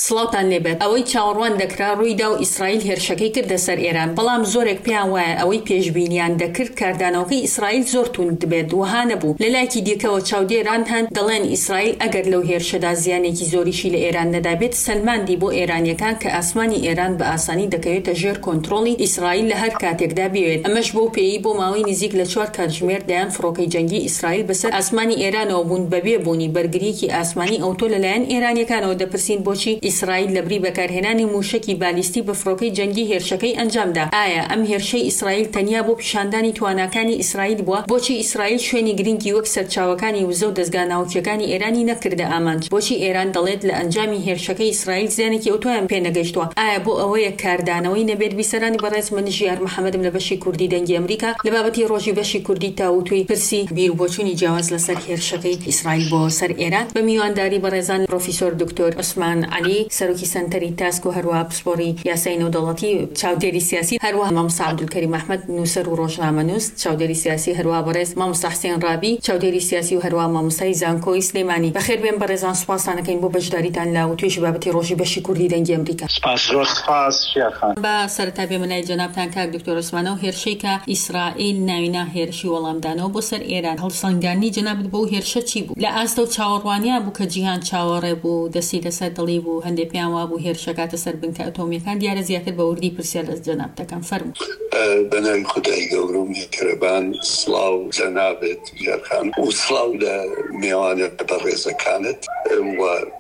سڵاوتان لێبێت. ئەوەی چاوەڕوان دەکرا ڕوویدا و ئیسرائیل هێرشەکەی کردە سەر ئێران، بەڵام زۆرێک پێیان وایە ئەوەی پێشبینیان دەکرد کاردانەوەکەی ئیسرائیل زۆر توند دەبێت وها نەبوو. لە لایەکی دیکەوە چاودێران هەن دەڵێن ئیسرائیل ئەگەر لەو هێرشەدا زیانێکی زۆریشی لە ئێران نەدابێت سەلماندی بۆ ئێرانیەکان کە ئاسمانی ئێران بە ئاسانی دەکەوێتە ژێر کۆنتڕۆڵی ئیسرائیل لە هەر کاتێکدا بێت. ئەمەش بۆ پێی بۆ ماوەی نزیک لە 4 کاتژمێر دایان فڕۆکەی جەنگی ئیسرائیل بەسەر ئاسمانی ئێرانەوە بوون بەبێ بوونی بەرگریەکی ئاسمانی ئەوتۆ لەلایەن ئێرانیەکانەوە دەپرسین بۆچی ئیسرائیل لەبری بەکارهێنانی موشکی بالیستی بە فڕۆکەی جەنگی هێرشەکەی ئەنجامدا. ئایا ئەم هێرشەی ئیسرائیل تەنیا بۆ پیشاندانی تواناکانی ئیسرائیل بووە؟ بۆچی ئیسرائیل شوێنی گرنگی وەک سەرچاوەکانی وزە و دەستگا ناوچەکانی ئێرانی نەکردە ئامانج؟ بۆچی ئێران دەڵێت لە ئەنجامی هێرشەکەی ئیسرائیل زیانێکی ئۆتۆیان پێنەگەیشتووە؟ ئایا بۆ ئەوەیە کاردانەوەی نەبێت بیسەرانی بەڕێز من ژیار محەممەدم لە بەشی کوردی دەنگی ئەمریکا لە بابەتی ڕۆژی بەشی کوردی تاوتوی پرسی بیر بۆچوونی جیاواز لەسەر هێرشەکەی ئیسرائیل بۆ سەر ئێران بە میوانداری بەڕێزان پرۆفیسۆر دکتۆر عوسمان عەلی سەرۆکی سەنتەری تاسک و هەروە پسپۆڕی یاسای نێودەوڵەتی چاودێری سیاسی، هەروە مامۆستا عەبدولکەریم ئەحمەد نووسەر و ڕۆژنامەنووس چاودێری سیاسی، هەروە بەڕێز مامۆستا حوسێن ڕابی چاودێری سیاسی و هەروە مامۆستای زانکۆی سلێمانی. بەخێر بێن بەڕێزان، سوپاسانەکەین بۆ بەشداریتان لە توێژی بابەتی ڕۆژی بەشی کوردی دەنگی ئەمریکا. سپاس شێخان. بە سەرەتا بێمەنای جەنابتان کاک دکتۆر عوسمانەوە هێرشەی کە ئیسرائیل ناوینا هێرشی وەڵامدانەوە بۆ سەر ئێران هەڵسەنگاندنی جەنابەت بۆ هێرشە چی بوو؟ لە ئاستە و چاوەڕوانیا بوو کە جیهان چاوەڕێ بوو، دەستی لەسەر دڵی بوو، هەندێک پیان وا بوو هێرشەکاتە سەر بنکە ئەتۆمیەکان؟ دیارە زیاتر بە وردی پرسیار لە جەنابتەکان فەرموو. بەناوی خودای گەورە و میهرەبان، سڵاو جەنابێت ژیارخان و سڵاو لە میوانە بەڕێزەکانت و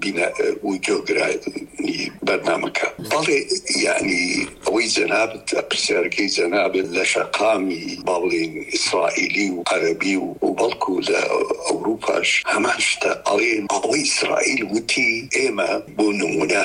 گۆگرانی بەرنامەکە. بەڵێ یعنی ئەوەی جەنابەت پرسیارەکەی جەنابێت لە شەقامی باڵێن ئیسرائیلی و عەرەبی و بەڵکو لە ئەوروپاش هەمان شتە ئەڵێن ئەوەی ئیسرائیل وتی ئێمە بۆ نمونە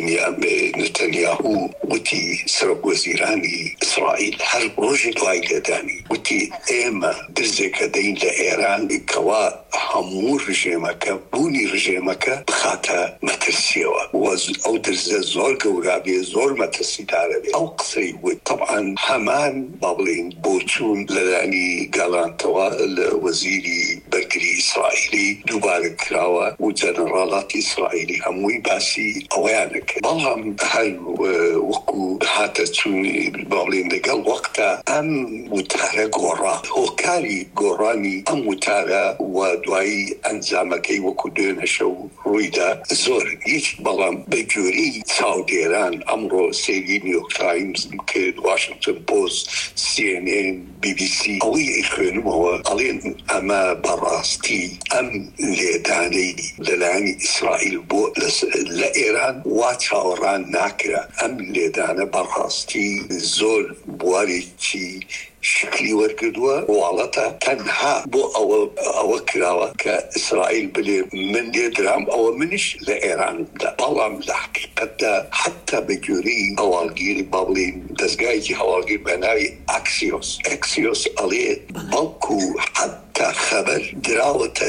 نەتەنیاهوو وتی سەرۆکوەزیرانی ئیسرائیل هەر ڕۆژی دوای لێدانی وتی ئێمە درزێکە دەین لە ئێران کەوا هەموو ڕژێمەکە بوونی ڕژێمەکە بخاتە مەترسیەوە ئەو درزە زۆر گەورە بێ، زۆر مەترسیدارە بێ. ئەو قسەی وت طبعاً هەمان با بڵێن بۆچوون لەلانی گەڵانتەوە لە وەزیری بەرگری ئیسرائیلی دووبارە کراوە و جەنەڕاڵاتی ئیسرائیلی هەمووی باسی ئەوەیانە کرد. بەڵام هەر وەکو هاتە چوونی با بڵێن لەگەڵ وەختە ئەم وتارە گۆڕا، هۆکاری گۆڕانی ئەم وتارە و دوایی ئەنجامەکەی وەکو دوێنە شەو ڕوویدا زۆر هیچ. بەڵام بە جووری چاودێران ئەمڕۆ سێری نیویۆرک تایمز کرد، واشنگتن پۆست، CNN، BBC ئەوەی خوێنمەوە ئەڵێن ئەمە بەڕاستی ئەم لێدانەی لەلایەنی ئیسرائیل بۆ لە ئێران وا چاوەڕان ناکرا. ئەم لێدانە بەڕاستی زۆر بوارێکی شکلی وەرگردووە واڵەتە تەنها بۆ ئەوە کراوە کە ئیسرائیل بلێ من لێدرام ئەوە منش لە ئێراندا. بەڵام لە حقیقەتدا حتا بەگوێرەی هەواڵگیری با بڵێن دەستگایەکی هەواڵگیر بە ناوی ئەکسیۆس ئەڵێ بەڵکو حتا خەبەر دراوەتە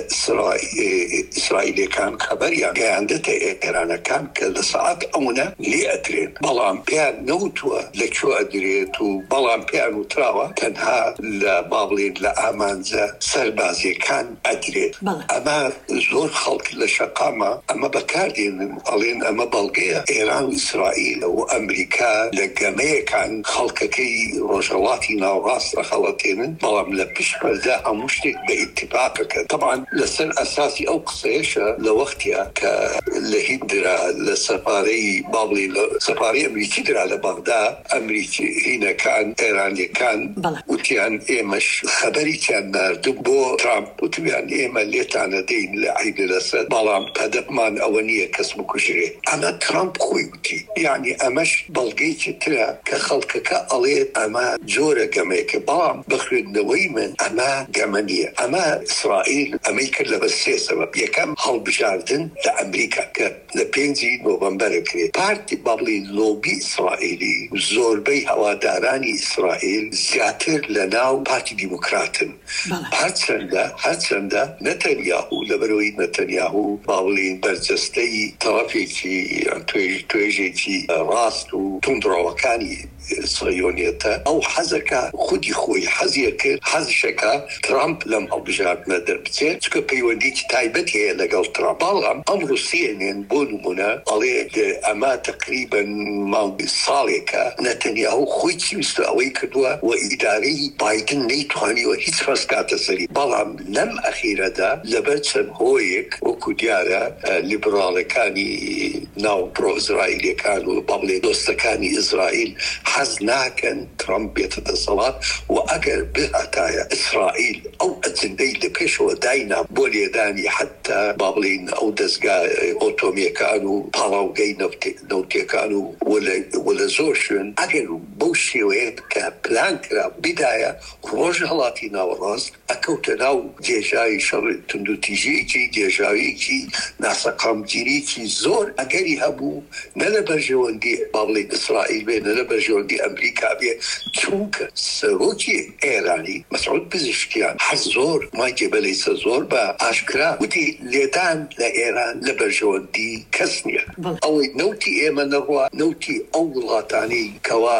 ئیسرائیلەکان خەبەریان گەیاندەتە ئێرانەکان کە لە سەعات ئەوەنە لێ ئەدرێن، بەڵام پێیان نەوتووە لەکوێ ئەدرێت و بەڵام پێیان وتراوە تەنها لە با بڵێن لە ئامانجە سەربازیەکان ئەدرێت. ئەمە زۆر خەڵک لە شەقامە ئەمە بەکاردێنن ئەڵێن ئەمە بەڵگەیە ئێران و ئیسرائیل و ئەمریکا لە گەمەیەکان خەڵکەکەی ڕۆژهەڵاتی ناوڕاست ڕەخەڵەتێنن، بەڵام لە پشتپەردە هەموو شتێک بە ئیتفاقەکە. طبعاً لەسەر ئەساسی ئەو قسەیەشە لە وەختیە کە لە هیندرا لە سەفارەی با بڵێن لە سەفارەی ئەمریکی درا لە بەغدا، ئەمریکی هینەکان ئێرانیەکان وتیان ئێمەش خەبەریان ناردوو بۆ ترامپ، وتیان ئێمە لێتانە دەین لە عید لەسەر، بەڵام هەدەفمان ئەوە نییە کەس بکوژرێت. ئەمە ترامپ خۆی وتی. یعنی ئەمەش بەڵگەیەکی ترە کە خەڵکەکە ئەڵێت ئەمە جۆرە گەمەیەکە، بەڵام بەخوێندنەوەی من ئەمە گەمە نییە. ئەمە ئیسرائیل ئەمەی کرد لە بەر سێ سەبەب. یەکەم هەڵبژاردن لە ئەمریکا کە لە 5 نۆڤەمبەرە کرێت. پارتی با بڵێن لۆبی ئیسرائیلی زۆربەی هەوادارانی ئیسرائیل زیات زیاتر لەناو پارتی دیموکراتن هەرچەندە نەتەنیاهو لەبەرەوەی نەتەنیاهو باوڵین بەرجەستەی تەڵەپێکی توێژێکی ڕاست و توندڕەوەکانی صهیۆنیەتە ئەو حەزەکە خودی خۆی حەزیە کرد حەزشەکە ترامپ لەم هەڵبژاردنە دەربچێت چکە پەیوەندیکی تایبەت هەیە لەگەڵ ترامپ بەڵام ئەمڕۆ CNN بۆ نمونە ئەڵێ ئەمە تقریبەن ماوەی ساڵێکە نەتەنیاهو خۆی چیویستە ئەوەی کردووە و ئیدارەی بایدن نەیتوانیوە هیچ فەرسکاتە سەری بەڵام لەم ئەخیرەدا لەبەر چەند هۆیەک وەکو دیارە لیبراڵەکانی ناو پرۆ ئیزرائیلەکان و بەڵێ دۆستەکانی ئیزرائیل حەز ناکەن ترامپ بێتە دەسەڵات و ئەگەر بهاتایە ئیسرائیل ئەو ئەجندەی لە پێشەوە داینا بۆ لێدانی حتا با بڵێن ئەو دەستگا ئۆتۆمیەکان و پاڵاوگەی نەوتیەکان و لە زۆر شوێن ئەگەر بەو شێوەیە کە پلان کرا بدایە ڕۆژهەڵاتی ناوەڕاست ئەکەوتە ناو جێژاوی شەڕ توندوتیژەیەکی جێژاویەکی ناسەقامگیریکی زۆر ئەگەری هەبوو نە لە بەرژەوەندی با بڵێن ئیسرائیل بێ نە لە بەرژەوەندی ئەمریکا بێ چونکە سەرۆکی ئێرانی مەسعود پزیشکیان هەر زۆر مایکێ بەلەیسە زۆر بە ئاشکرا وتی لێدان لە ئێران لە بەرژەوەندی کەس نییە ئەوەی نەوتی ئێمە نەڕوا نەوتی ئەو وڵاتانی کەوا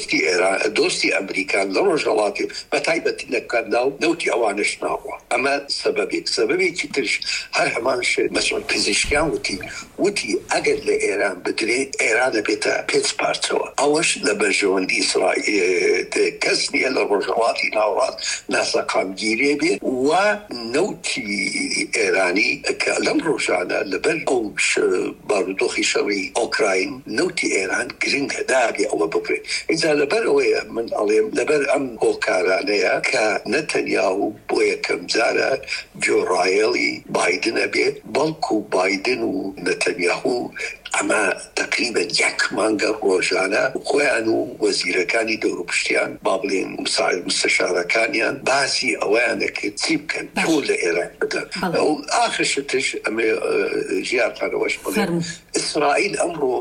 دۆستی ئەمریکان لە ڕۆژهەڵاتی بەتایبەتی لە کەندا و نەوتی ئەوانش ناوە ئەمە سەبەبێکی ترش هەر هەمان شێت مەسعود پزیشکیان وتی ئەگەر لە ئێران بدرێت ئێرانە بێتە پێنج پارچەوە ئەوەش لە بەرژەوەندی ئیسرائیل کەس نییە لە ڕۆژهەڵاتی ناوەڕاست ناسەقامگیریە بێت و نەوتی ئێرانی کە لەم ڕۆژانە لەبەر ئەو بارودۆخی شەڕی ئۆکراین نەوتی ئێران گرنگە دابێ ئەوە ببرێت ئینجا لەبەر ئەوەیە من ئەڵێم لەبەر ئەم هۆکارانەیە کە نەتەنیاهو بۆ یەکەم جارە جۆڕایەڵی بایدنە بێت بەڵکو بایدن و نەتەنیاهو ئەمە تقریبا یەک مانگە ڕۆژانە خۆیان و وەزیرەکانی دەوروپشتیان با بڵێن مستەشارەکانیان باسی ئەویانە کرد چی بکەن تۆ لە ئێران بدەن ئاخرشتش ئەمێ ژیانتانەوەش بڵێن ئیسرائیل ئەمڕۆ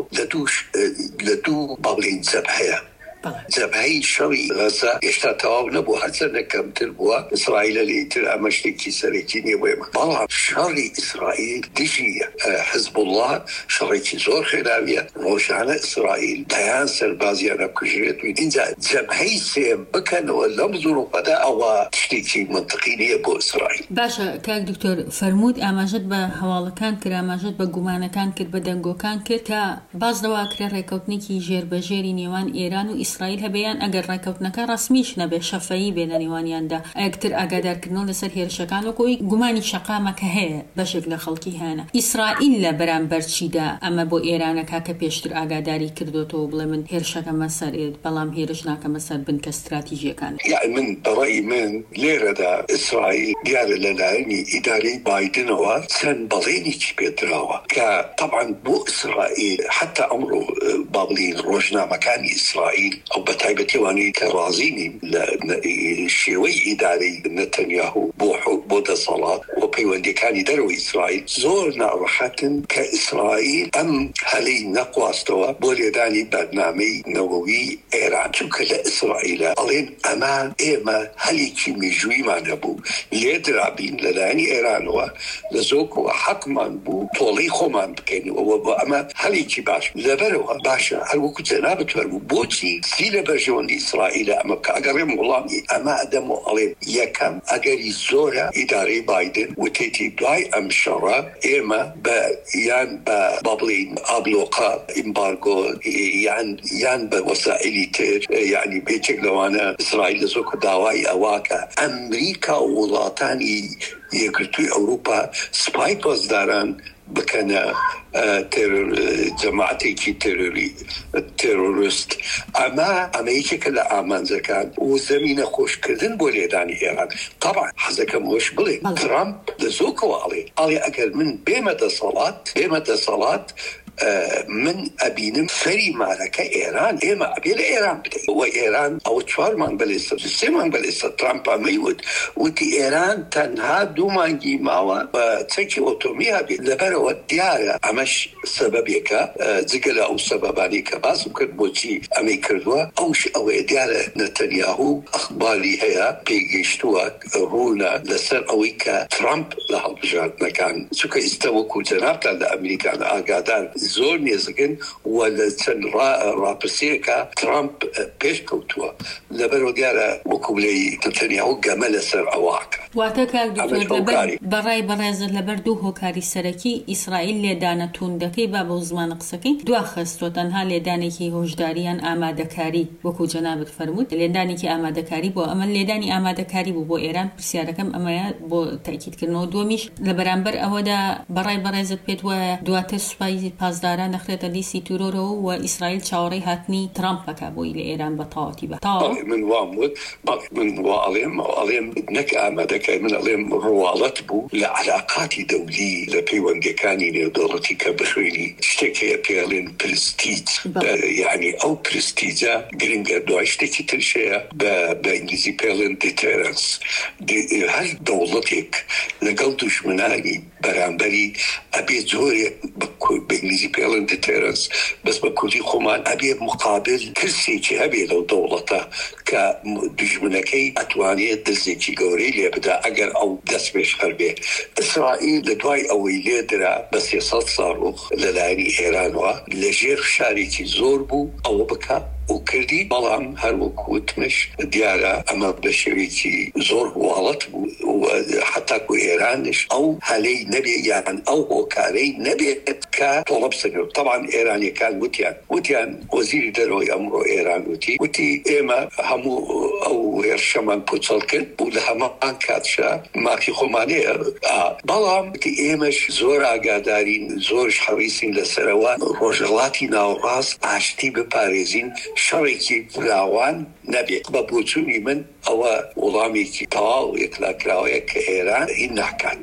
لە دوو با بڵێن جەبهەیە جەبهەی شەڕی غەزە هێشتا تەواو نەبوو هەرچەندە کەمتر بووە ئیسرائیلە لێتر ئەمە شتێکی سەرەکی نییە بۆ ئێمە بەڵام شەڕی ئیسرائیل دژی حزب الله شەڕێکی زۆر خێراویە ڕۆژانە ئیسرائیل دەیان سەربازیانە کوژرێت و اینجا جەبهەی سێم بکەنەوە لەم زوروفەدا ئەوە شتێکی منطقی نییە بۆ ئیسرائیل. باشە کاک دکتۆر فەرموود ئاماژەت بە هەواڵەکان کرد ئاماژەت بە گومانەکان کرد بە دەنگۆکان کرد کە باز دەواکرێ ڕێکەوتنێکی ژێربەژێری نێوان ئێران و ئیسرائیل هەبێیان ئەگەر ڕێکەوتنەکە ڕسمیش نەبێ شەفەیی بێ لە نێوانیاندا ئەکتر ئاگادارکردنەوە لەسەر هێرشەکان وەکۆی گومانی شەقامەکە هەیە بەشێک لە خەڵکی هەیە ئیسرائیل لە بەرامبەر چیدا ئەمە بۆ ئێرانەکە کە پێشتر ئاگاداری کردوتەوە بڵێ من هێرشەکەمە سەر بەڵام هێرش ناکەمە سەر بنکە استراتیژیەکان من بەڕای من لێرەدا ئیسرائیل دیارە لەلایەنی ئیدارەی بایدنەوە چەند بەڵێنێکی پێدراوە کە طبعا بۆ ئیسرائیل حتا ئەمڕۆ با بڵێن ڕۆژنامەکانی ئیسرائیل ئەو بەتایبەتیوانی کە ڕازی نین لە شێوەی ئیدارەی نەتەنیاهو بۆ دەسەڵات و پەیوەندیەکانی دەرەوەی ئیسرائیل زۆر ناڕەحەتن کە ئیسرائیل ئەم هەلەی نەخواستەوە بۆ لێدانی بەرنامەی نەوەوی ئێران چونکە لە ئیسرائیلە ئەڵێن ئێمە هەلێکی مێژوویمان هەبوو لێدرابین لەلایەنی ئێرانەوە لە زۆکەوە حەقمان بوو تۆڵەی خۆمان بکەینەوە بۆ ئەمە هەلێکی باش لەبەرەوە باشە هەروەکو جەنابەت فەرموو بۆچی سی لە بەرژەوەندی ئیسرائیلە ئەمە بکە ئەگەڕێم وەڵامی ئەمە ئەدەم و ئەڵێم یەکەم ئەگەری زۆرە ئیدارەی بایدن وتێتی دوای ئەم شەڕە ئێمە یان بە بڵێن ئابلۆقا ئیمبارگۆ یان بە وەسائلی تر یعنی بێچێک لەوانە ئیسرائیل لە زۆکە داوای ئەواکە ئەمریکا و وڵاتانی یەکگرتووی ئەوروپا سپای پۆزداران بکەنە جەماعەتێکی تێرۆریست ئەمە یەکێکە لە ئامانجەکان و زەمینە خۆشکردن بۆ لێدانی ئێران طبعا حەزەکەم وەش بڵێ ترامپ لە زۆکەوە ئەڵێ ئەگەر من بێمە دەسەڵات من أبينم فري مالك إيران إما أبي لإيران بدي وإيران أو تشوار من بلسة سيمان بلسة ترامب ميود وتي إيران تنها دومانجي ماوا وتسكي أوتوميها لبرا والديارة عمش سببك زقل أو سببانيك باس ممكن بوشي أمي كردوا أو ديارة نتنياهو أخباري هيا بيجيشتوا رونا لسر أويكا ترامب لها بجاتنا كان سوكا استوكو جنابتا لأمريكا آقادان زور نيزقن ولسن رابسيكا ترامب بيش كوتوا لبرو ديارة وكولي نتنياهو قامل سر أواكا واتكا دكتور براي برازر لبردو هوكاري سركي إسرائيل لدانا توندكي بابو زمان قسكي دو أخستو تنها لدانيكي هوشداريان آمادكاري وكو جنابت فرمود لدانيكي آمادكاري بو أما لداني آمادكاري بو إيران برسياركم أما بو تأكيد كرنو دوميش لبرانبر أودا براي برازر بيت ودوات سباي بازدارا نخرت ديسي تورورو وإسرائيل شاوري هاتني ترامبكا بوي لإيران بطاوتي من وامود من وعليم نك آمادكاري من عليم روالت بو لعلاقات دولي لبيوندكاني لدولتي كبخويني تشتكي بيالين برستيج يعني أو برستيجا جرينجر دو اشتكي تلشيا بإنجليزي بيالين ديتيرنس هاي دولتك لقل دشمناني برانبري أبي زوري بإنجليزي بيالين ديتيرنس بس بكولي خمان أبي مقابل كرسيجي أبي لو دولته كدشمنكي أتواني دزيجي قوري ليبدا أقر أو دس بيش خربي إسرائيل لدواي أويلي درا بس يصد صاروخ للاني إيرانوا لجير شاريكي زوربو أو بكا وكردي بلام هر وكوت مش ديارة أما بشريكي زور والت وحتى كو إيرانش أو هلي نبي يعني أو وكاري نبي كطلب سنو طبعا إيراني كان وتيان وزير دروي أمرو إيران وتي إما همو أو يرشمان بوتسلكن ولهمان كاتشا ما في خماني بلام تي إيمش زور آقادارين زورش حريسين لسروان روجلاتي ناوراس عشتي بباريزين شركي فلاوان نبي ببوتوني من أو وضاميكي طاو يطلق راويك إيران إنحكات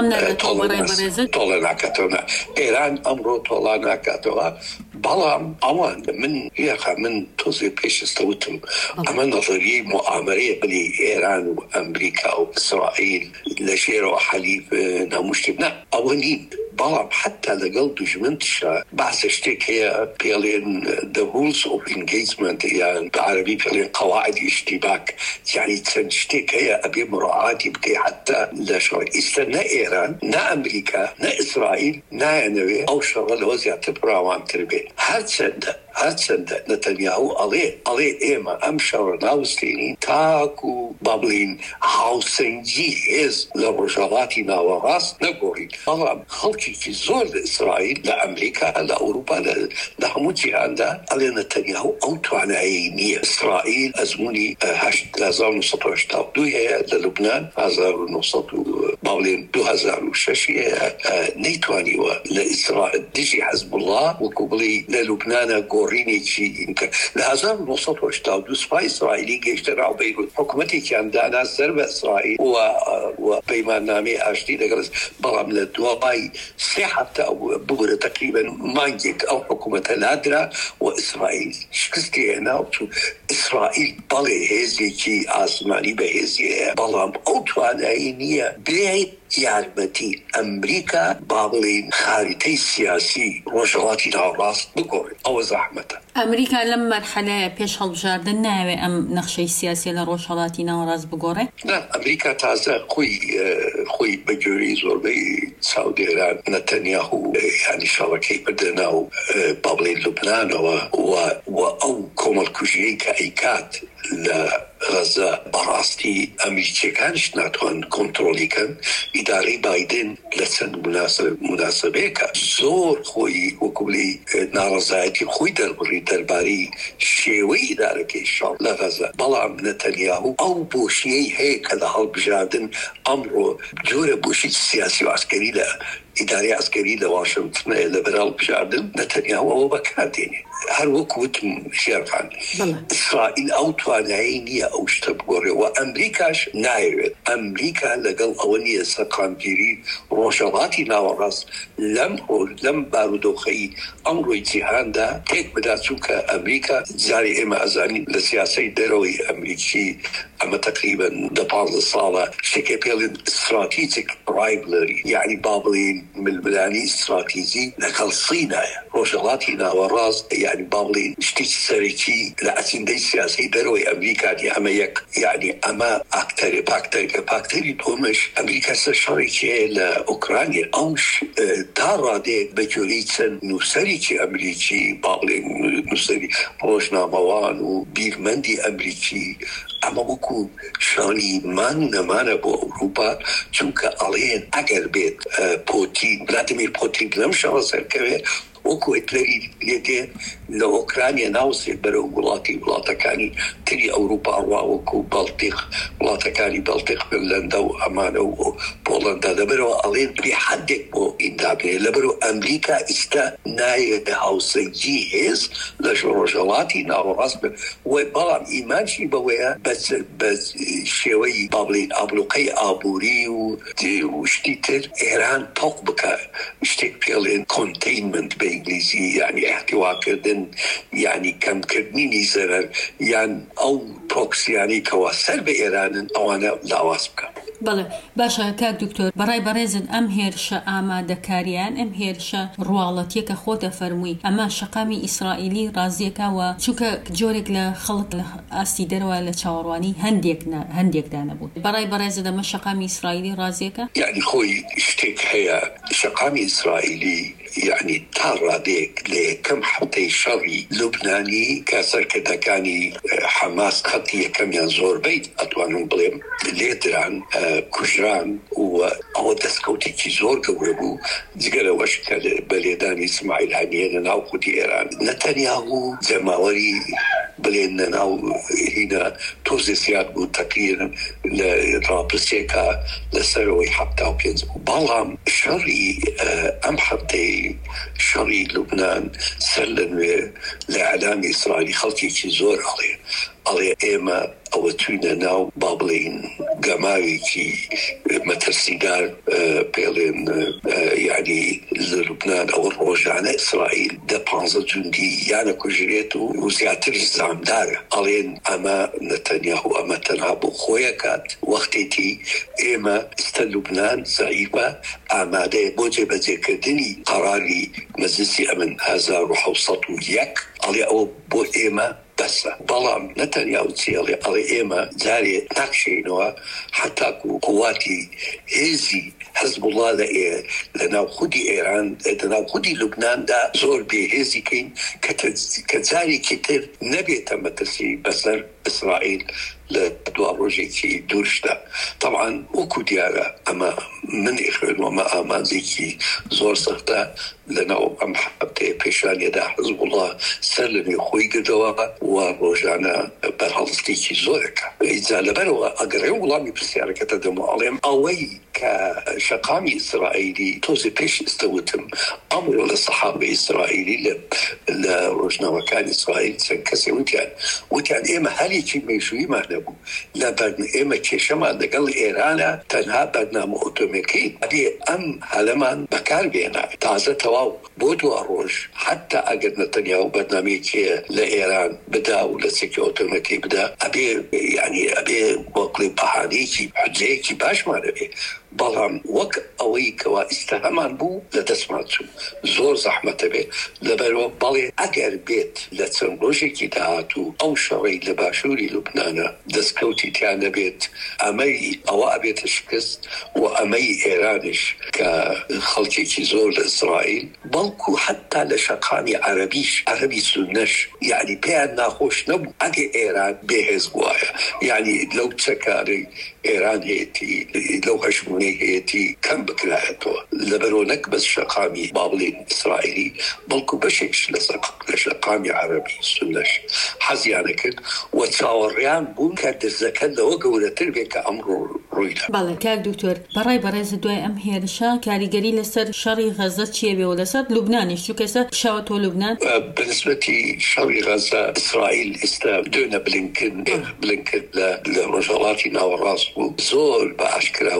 طولنا كاتونا إيران أمرو طولنا كاتونا بلام أوان من يخا من توزي بيش استوتم أما نظرية مؤامرية لإيران وأمريكا وإسرائيل لشيرو حليف ناموشتنا أولين بلام حتى لقل دجمنتشا بعض اشتك هي بيالين the rules of engagement يعني بعربي بيالين قواعد اشتباك يعني تنشتك هي أبي مراعاة يبقى حتى لا شرع استنى إيران نا أمريكا نا إسرائيل نا ينوي أو شغل وزيع تبرا وعم تربي هاتسند نتنياهو عليه إيما أمشار ناوستيني تاكو بابلين هاوسنجي هز لرجالاتي ناوراس نقوري بلام خلقي في زور لإسرائيل لأمريكا لأوروبا لهموتي عندا على نتنياهو أو توانعيني إسرائيل أزموني لازال نصطو اشتاقدو هي للبنان هزار نصطو باولين 2006 نيتواني لإسرائيل ديجي حزب الله وكبلي للبنان قوريني شي يمكن لهزار نصطو اشتاقدو سبا إسرائيلي جيشتراو بيروت حكومتي كان دانا سرب إسرائيل وبيمان نامي أشتي لقلس بلام لدواي سيحة أو بغرة تقريبا مانجيك أو حكومة الهدرة وإسرائيل شكستي هنا إسرائيل بالي هزيكي آسماني بهزي بلام أوتوان عينية بعيد يارمتي أمريكا بابلين خارطي سياسي رجلاتي ناوراس بقوري أو زحمته أمريكا لما مرحلة بيش هالجاردن ناوي أم نخشي سياسي لرجلاتي ناوراس بقوري؟ لا أمريكا تازا خوي بجوري زوربي سعودي إيران نتنياهو يعني شبكي بدناو بابلين لبنان أو كومال كوجي كأيكات لغزة براستي أمريكا كانش ناتوان كنترولي كان إداري بايدن لسن مناسبة زور خوي وكولي نارزايتي خوي درباري شيوي إدارة كيشان لغزة بلام نتنياهو أو بوشي هيك لهال بجادن أمره جورة بوشي سياسي وعسكري إداري عسكري لواشنطن لبرال بجاردن نتنياهو أو بكاتيني هر وكوت شيرخان إسرائيل أو توانعيني أو شتبغوري وأمريكاش نايرد أمريكا لقل أولية سقامجيري روشالاتي ناوراس لم بارودوخي أمرو اتحان دا تيك بداتوك أمريكا زاري إما أزاني لسياسي دروي أمريكي أما تقريبا دبال الصالة شكيبيل استراتيجيك رايبلري يعني بابلين من الملاني استراتيجي لقل صينة روشالاتي ناوراس يعني بابلين اشتيج سريكي لأسين دي سياسي دروي أمريكا دي أما يك يعني أما باكتري دومش أمريكا سشاريكي لأوكرانيا أوش دارا دي بجوريتسن نوسريكي أمريكي بابلين نوسري بوشنا موان وبيرمندي أمريكي أما وكو شاني مانا بو أوروبا چونك عليهن أگر بيت بوتين فلاديمير بوتين بنمشا سركوه وكو هتلري ليدي لأوكرانيا ناوسي برو ولاتكاني تري أوروبا وكو بلطيق ولاتكاني بلطيق فنلندا وأمانا وبولندا لبرو ألين بيحدك بو إندابي لبرو أمريكا استا ناي هاوسيجي هيز لجروجالاتي ناو راسب وبالام إيمانشي بويا بس شوي بابلين أبلوكي أبوري وشتيتر إيران طوق اشتك بيلين containment بإنجليزي يعني احتواء كردن يعني كم كردنيني زرر يعني أو بروكس يعني كواسر بإيران أو أنا لا واسبك بله باشا كاك دكتور براي بريزن ام هيرشا آمادەکاریان ام هيرشا روالتيك خوتا فرموي اما شقامي اسرائيلي رازيكا و چوكا جوريك لخلط لأستي دروا لچاورواني هنديك دانا بود براي بريزن اما شقامي اسرائيلي رازيكا يعني خوي اشتك هيا شقامي اسرائيلي يعني تارا ديك لكم حتى شري لبناني كاسر كده كاني حماس خطية كم ينزور بيت أتوانهم بليم ليتران كجران أو دسكوتي كيزور قوابو زيقال وشكال بليداني اسماعيل هانيين ناو خدي إيران نتنياهو زماوري بلين ناو هنا توزي سياد بو تقريرا لرابسيكا لسروي حتى وبينز بالام شري أم حتى شري لبنان سلن لإعلام إسرائيلي خلقي كيزور عليه إيما أو تونا ناو بابلين جماعي كي مترسيدار بيلين يعني لبنان أو الرجعنا إسرائيل ده بانزا جندي يعني كجريتو وزياتر الزعمدار علين أما نتنياهو أما تنهابو خويا كات وقتتي إيما لبنان زعيفة أماده بوجه بذكردني قراري مجلسي أمن هذا روح وسطو يك علي أو بو إيما بس بلام نتنياهو تسيالي علي إيما زاري نقشينوا حتى قواتي هزي حزب الله لنا خدي إيران لنا خدي لبنان دا زور بهزي كين كتزاري كتير نبي تمتسي بسر إسرائيل لدوار روجيكي دورشتا طبعا وكو ديارة أما من إخوان وما آمان زيكي زور سختا لنا أم حبتي بيشان يدا حزب الله سلمي خوي قدوا وروجانا برهلستيكي زورك إذا لبروا أقرأوا غلامي بسيارة كتدموا عليهم أوي كشقامي إسرائيلي توزي بيش استوتم أمر للصحابة إسرائيلي لروجنا وكان إسرائيل سنكسي وكان إيما هالي كي ميشوي مهنبو لا بدنا إيما كيشما دقل إيرانا تنها بدنا مؤتمكي أدي أم هلمان بكار بينا تازة تواو بودو أروج حتى أقد نتنياهو بدنا ميكي لإيران بدا ولسكي أوتومكي بدا أبي وقلي بحانيكي حجيكي باش ما نبي بلام وك أويك واستهمان بو لتسمعتو زور زحمة به لبرو بالي أجر بيت لتسنروجيكي دهاتو أو شري لباشوري لبنانا دسكوتي تانا بيت أمي أو أبيت شكست وأمي إيرانش كخلقي زور لإسرائيل بلكو حتى لشقامي عربي سنش يعني بيان ناخوش نبو أجي إيران بهزبوايا يعني لو تسكاري إيران هيتي لو هشموني هيتي كم بكلاهتو لبرونك بس شقامي بابلين إسرائيلي بلكو بشكش لشقامي عربي سنش حزيانك وتصاوريان بون كانت الزكاة لو قولتر بك أمر رويدا. بله كاك دكتور برای برز دوای ام هێرشا کاریگەری لەسەر شەڕی غەزە چیە بێ و لەسەر لوبنانیش چونکە ئێستا شاوەتۆ لوبنان بالنسبة شەڕی غەزە إسرائيل دون بلينكن لرجالاتي ناوەڕاست بوو زۆر بەئاشکرا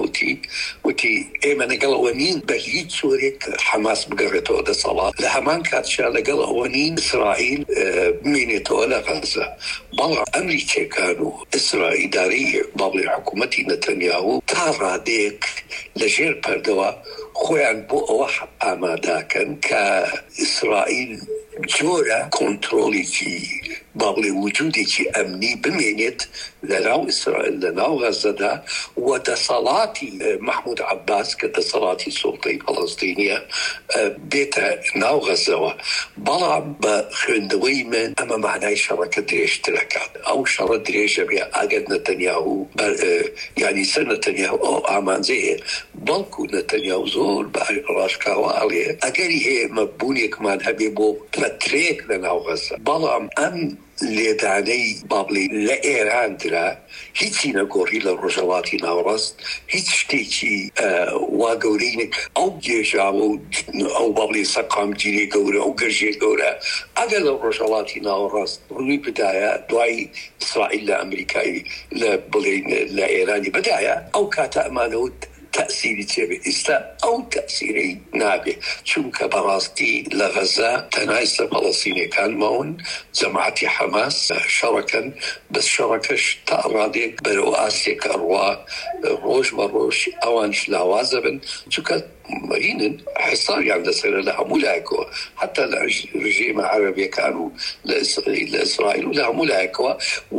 وتی ئێمە لەگەڵ ئەوە نین بە هیچ سوورێک حەماس بگەڕێتەوە دەسەڵات لە هەمان کاتشا لەگەڵ ئەوە نین إسرائيل بمێنێتەوە لە غەزە بەڵام ئەمریکێکان و ئیسرائیلداری بەڵێ حکوومەتی نەتەنیاهو تا ڕادێک لەژێر پەردەوە خۆیان بۆ ئەوە ئاماداکەن کە ئیسرائیل جۆرە کۆنترۆڵێکی باڵێ وجودێکی ئەمنی بمێنێت لەناو ئیسرائیل لەناو غەزەدا و دەسەڵاتی محمود عباس کە دەسەڵاتی سوڵتەی فەڵەستینیە بێتە ناو غەزەوە بەڵام بە خوێندەوەی من ئەمە معنای شەڕەکە درێژترەکات ئەو شەڕە درێژە بێ ئەگەر نەتەنیاهو یعنی سەر نەتەنیاهو ئەو ئامانجەیە بەڵکو نەتەنیاهو زۆر ڕاشکاوە ئەڵێ ئەگەری هەیە مەبوونێکمان هەبێ بۆ پلەترێک لەناو غەزە بەڵام ئەم لێدانەی بابلی لە ئێران درا هیچی نەگۆڕی لە ڕۆژەڵاتی ناوەڕاست هیچ شتێکی وا گەورەی ئەو گێژاوە و ئەو بابلی سەقامگیری گەورە ئەو گەرژێ گەورە ئەگەر لە ڕۆژەڵاتی ناوەڕاست ڕووی بدایە دوای ئیسرائیل لە ئەمریکایی لە بڵێن لە ئێرانی بدایە ئەو کاتە ئەمانەوت تأثيري تبي إستا أو تأثيري نابي چونك براستي لغزة تنايس فلسطيني كان مون جماعة حماس شركا بس شركش تأراديك برو آسيك أروا روش وروش أوانش لاوازبن چونك مهين حصار يعني لسير لها ملاكوة حتى الرجيم العربي كانوا لإسرائيل لها ملاكوة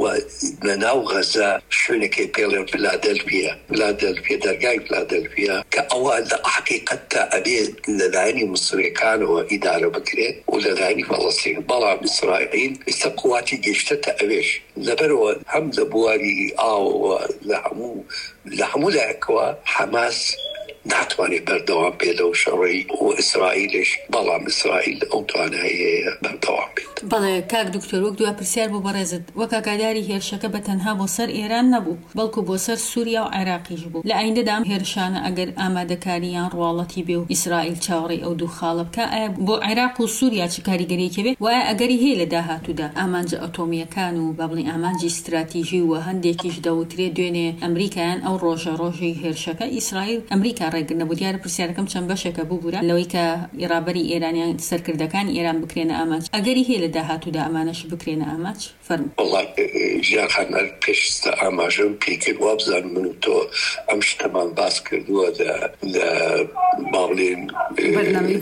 ونناو غزة شونك بيلر فيلادلفيا درقاي فيلادلفيا كأوال حقيقة أبيد للعيني مصري كانوا إدارة بكري وللعيني فلسطين بلام إسرائيل استقواتي جيشتة أبيش لبروا هم لبواري أو لحمو لاكوة حماس ناتواني بردوام بيدو شرعي وإسرائيلش بلام إسرائيل أوتوانا هي بردوام بيد بله كاك دكتور وقت دوا برسيار بو برزد وكا قاداري هيرشاكا بتنها بوصر إيران نبو بلكو بوصر سوريا وعراقي جبو لأين دام هيرشانا أقر آماده كاريان روالتي بيو إسرائيل تشاوري أو دو خالب كا بو عراق وسوريا چكاري قريكي بي وأقري هي لداهاتو دا آمانج أتوميا كانوا بابلي آمانج استراتيجي وهنديكيش داوتري دويني أمريكان أو روجي هيرشاكا إسرائيل أمريكا ڕێگرنە بۆ دیارە پرسیارەکەم چەند بەشێکە بووبورە لەوەی کە ئێرابەری ئێرانیان سەرکردەکان ئێران بکرێنە ئاماج ئەگەری هەیە لە داهاتوودا ئەمانەش بکرێنە ئاماج فەرموو والله ژیان خانەر پێشتە ئاماژەم پێکرد وابزان من و تۆ ئەم شتەمان باس کردووە لە باڵێن بەرنامەی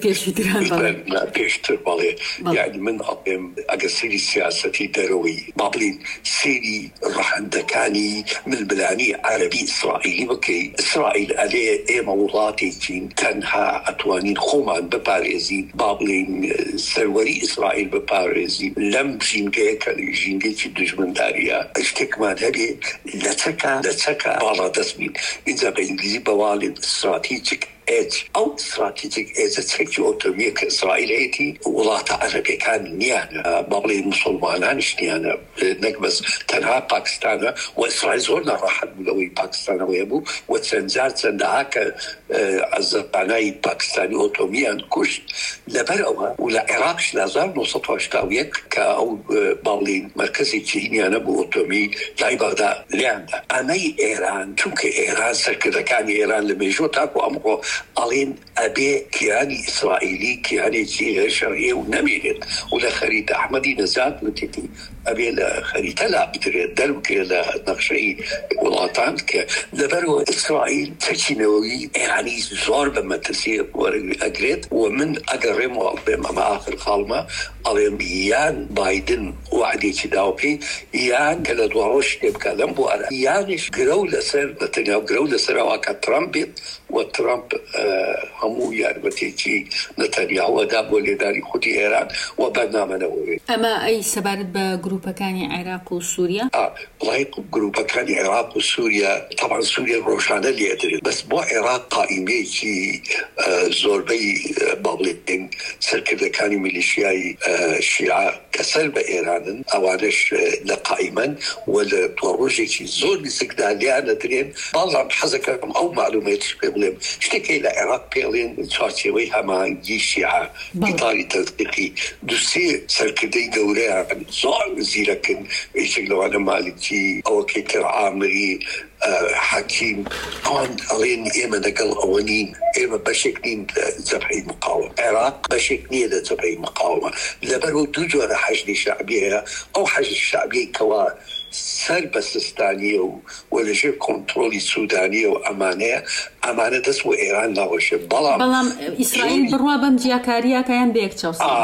پێشتر بەڵێ یعنی من ئەڵێم ئەگەر سەیری سیاسەتی دەرەوەی باڵێن سەیری ڕەحەندەکانی ململانی عەرەبی ئیسرائیلی بکەی ئیسرائیل ئەلێ ئێمە وڵاتێکین تەنها ئەتوانین خۆمان بپارێزین با بڵێن سەروەری ئیسرائیل بپارێزین لەم ژینگەیە کە ژینگەیەکی دژمنداریە شتێکمان هەبێ لە چەکە باڵا دەست بین اینجا بە ئینگلیزی بەواڵێن استراتیجیک ئەو استراتیجیک چێکی ئۆتۆمیە کە ئیسرائیلەتی وڵاتە عەرەبیەکان نیانە با بڵێن موسڵمانانیش نیانە نەک بەس تەنها پاکستانە و ئیسرائیل زۆر ناڕەحەت بوو لەوەی پاکستانەوەیە بوو و چەندەها کە عەزەبانای پاکستانی ئۆتۆمیان کوشت لەبەرەوە و لە عێراقش لە 1981 کە ئەو با بڵێن مەرکەزێکی هینیانە بوو ئۆتۆمی لای بەغدا لیاندا ئەمەی ئێران چونکە ئێران سەرکردەکانی ئێران لە مێژوە تاکو ئەمڕۆ ئەڵێن ئەبێ کیانی ئیسرائیلی کیانێکی شەرعیە و نەمێنێت و لە خەریتە ئەحمەدی نەژاد وتێتی ئەبێ لە خەریتە لا بدرێت دەربکرێت لە نەخشەی وڵاتان کە لەبەرەوە ئیسرائیل چەکینەوەی ئێرانی زۆر بە مەترسی وەرئەگرێت و من ئەگەڕێم و ئەڵێم ئەمە ئاخر خاڵمە ئەڵێم یان بایدن وعدێکی داوە پێی یان کە لە دوڕۆژ شتێ بکە لەم بۆ ئەرە یانش گرە و لەسەر نەتەنیاهو گرە و لەسەر ئەوە کە ترامپ بێت و ترامپ هەموو یارمەتێکی نەتەنیاهوەدا بۆ لێداری خودی ئێران و بەرنامەنەوە ئەمە ئەی سەبارەت بە گروپەکانی عێراق و سووریا والله گروپەکانی عێراق و سووریا طبعا سووریا ڕۆژانە لێدرێت بەس بۆ عێراق قائیمەیەکی زۆربەی باڵێن سەرکردەکانی میلیشیای شیعە کە سەر بە ئێرانن ئەوانش لە قائیمەن و لە ڕۆژێکی زۆر نزیکدا لیانەدرێن. بەڵام حەزەکەم ئەو معلوماتش پێ بڵێم شتێکی لە عێراق پێڵێن چارچێوەی هەماهەنگی شیعە ئیتالی تەزدیقی دووسێ سەرکردەی گەورەیان زۆر زیرەکن یەکێک لەوانە مالکی ئەوەکەی تر عامری حەکیم ئەوان ئەڵێن ئێمە لەگەڵ ئەوە نین، ئێمە بەشێک نین جەبهەی مقاومە. عێراق بەشێک نییە لە جەبهەی مقاومە لەبەرەوە دوو جۆرە حەشدی شەعبیەیە. ئەو حەشد شەعبیەی کەوا سەر بە سیستانیە و لەژێر کۆنتڕۆلی سوودانیە و ئەمانە دەست بۆ ئێران ناوەشە. بەڵام ئیسرائیل بڕوا بەم جیاکاریەکەیان بەیەک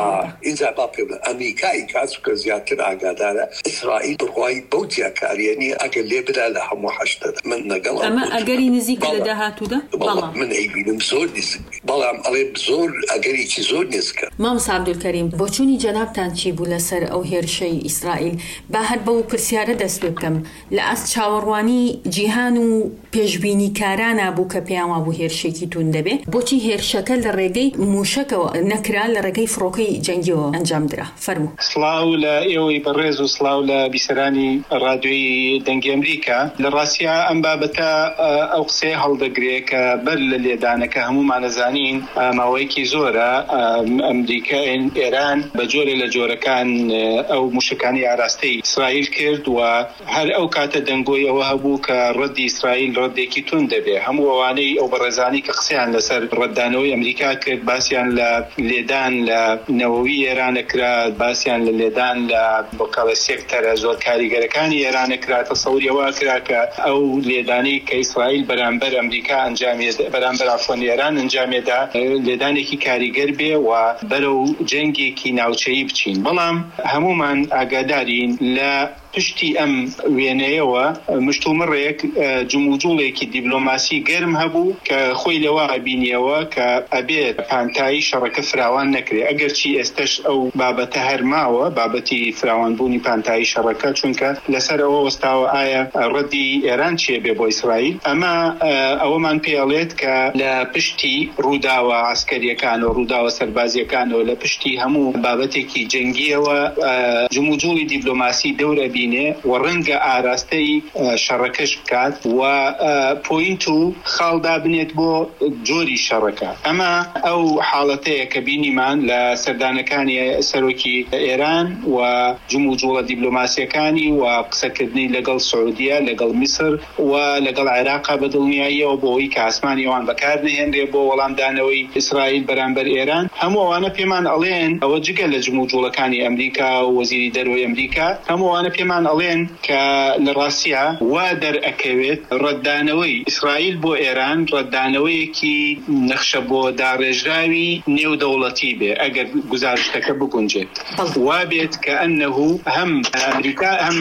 اینجا با پێ بڵێ ئەمریکای کاتوکە زیاتر ئاگادارە ئیسرائیل بڕوای بەو جیاکاریە نیە ئەگەر لێ برا لە هەموو حەشتەدا. من لەگەڵ ئەمە ئەگەری نزیک لە داهاتوودا من ئەیبینم زۆر نزیک، بەڵام ئەڵێ زۆر ئەگەریکی زۆر نزیکە. مامۆستا عەبدولکەریم بۆچوونی جەنابتان چی بوو لەسەر ئەو هێرشەی ئیسرائیل؟ با هەر بەو پرسیارە دەست پێ بکەم لە ئەست چاوەڕوانی جیهان و پێشبینیکارانە بوو کە پێیان وابوو هێرشێکی تون دەبێت. بۆچی هێرشەکە لە ڕێگەی موشەکەوە نەکرا، لە ڕێگەی فڕۆکەی جەنگیەوە ئەنجام درا؟ فەرموو. سڵاو لە ئێوەی بەڕێز و سڵاو لە بیسەرانی ڕادیۆی دەنگی ئەمریکا. لە ڕاستیە ئەم بابەتە ئەو قسەیە هەڵدەگرێت کە بەر لە لێدانەکە هەمومان نەزانین ماوەیەکی زۆرە ئەمریکا ئێران بە جۆرە لە جۆرەکان ئەو موشەکانی ئاراستەی ئیسرائیل کرد و هەر ئەو کاتە دەنگۆی ئەوە هەبوو کە ڕەدی ئیسرائیل ڕەدێکی تون دەبێت. هەموو ئەوانەی ئەو بەڕێزانی کە قسەیان لەسەر ڕەددانەوەی ئەمریکا کرد، باسییان لە لێدان لە نەوەوی ئێرانەکرا، باسییان لە لێدان لە بۆکەڵە سێکتەرە زۆر کاریگەرەکانی ئێرانەکرا، تەسەووریەوە کرا کە ئەو لێدانەی کە ئیسرائیل بەرامبەر ئەمریکا ئەنجامێدا، بەرامبەر ئەفغان ئێران ئەنجامێدا، لێدانێکی کاریگەر بێ و بەرەو جەنگێکی ناوچەیی بچین. بەڵام هەمومان ئاگادارین لە پشتی ئەم وێنەیەوە مشتومڕێک جموجوڵێکی دیبلۆماسی گەرم هەبوو کە خۆی لەوە ئەبینیەوە کە ئەبێت پانتایی شەڕەکە فراوان نەکرێت. ئەگەرچی ئێستش ئەو بابەتە هەرماوە، بابەتی فراوانبوونی پانتایی شەڕەکە، چونکە لەسەر ئەوە وەستاوە ئایا ڕەدی ئێران چیە بێ بۆ ئیسرائیل. ئەمە ئەوەمان پێڵێت کە لە پشتی ڕووداوە عسکەریەکان و ڕووداوە سەربازیەکانەوە لە پشتی هەموو بابەتێکی جەنگیەوە جموجوڵی دیبلۆماسی دەورە و ڕەنگە ئاراستەی شەڕەکەش بکات و پۆینت و خاڵدا بنێت بۆ جۆری شەڕەکە. ئەمە ئەو حاڵەتەیە کە بینیمان لە سەردانەکانی سەرۆکی ئێران و جموجوڵە دیبلۆماسیەکانی و قسەکردنی لەگەڵ سعودیە، لەگەڵ میسر و لەگەڵ عێراقا بەدڵنیاییەوە بۆەوەی کە ئاسمانی ئەوان بەکار نهێنرێ بۆ وەڵامدانەوەی ئیسرائیل بەرامبەر ئێران. هەموو ئەوانە پێمان ئەڵێن ئەوە جگە لە جموجوڵەکانی ئەمریکا و وەزیری دەرەوەی ئەمریکا، هەموو ئەوانە پێمان ئەڵێن کە لە ڕاستیە وا دەرئەکەوێت ڕەددانەوەی ئیسرائیل بۆ ئێران ڕەددانەوەیەکی نەخشە بۆ داڕێژراوی نێودەوڵەتی بێ ئەگەر گزارشتەکە بگونجێت. وا بێت کە ئەنەهو هەم ئەمریکا هەم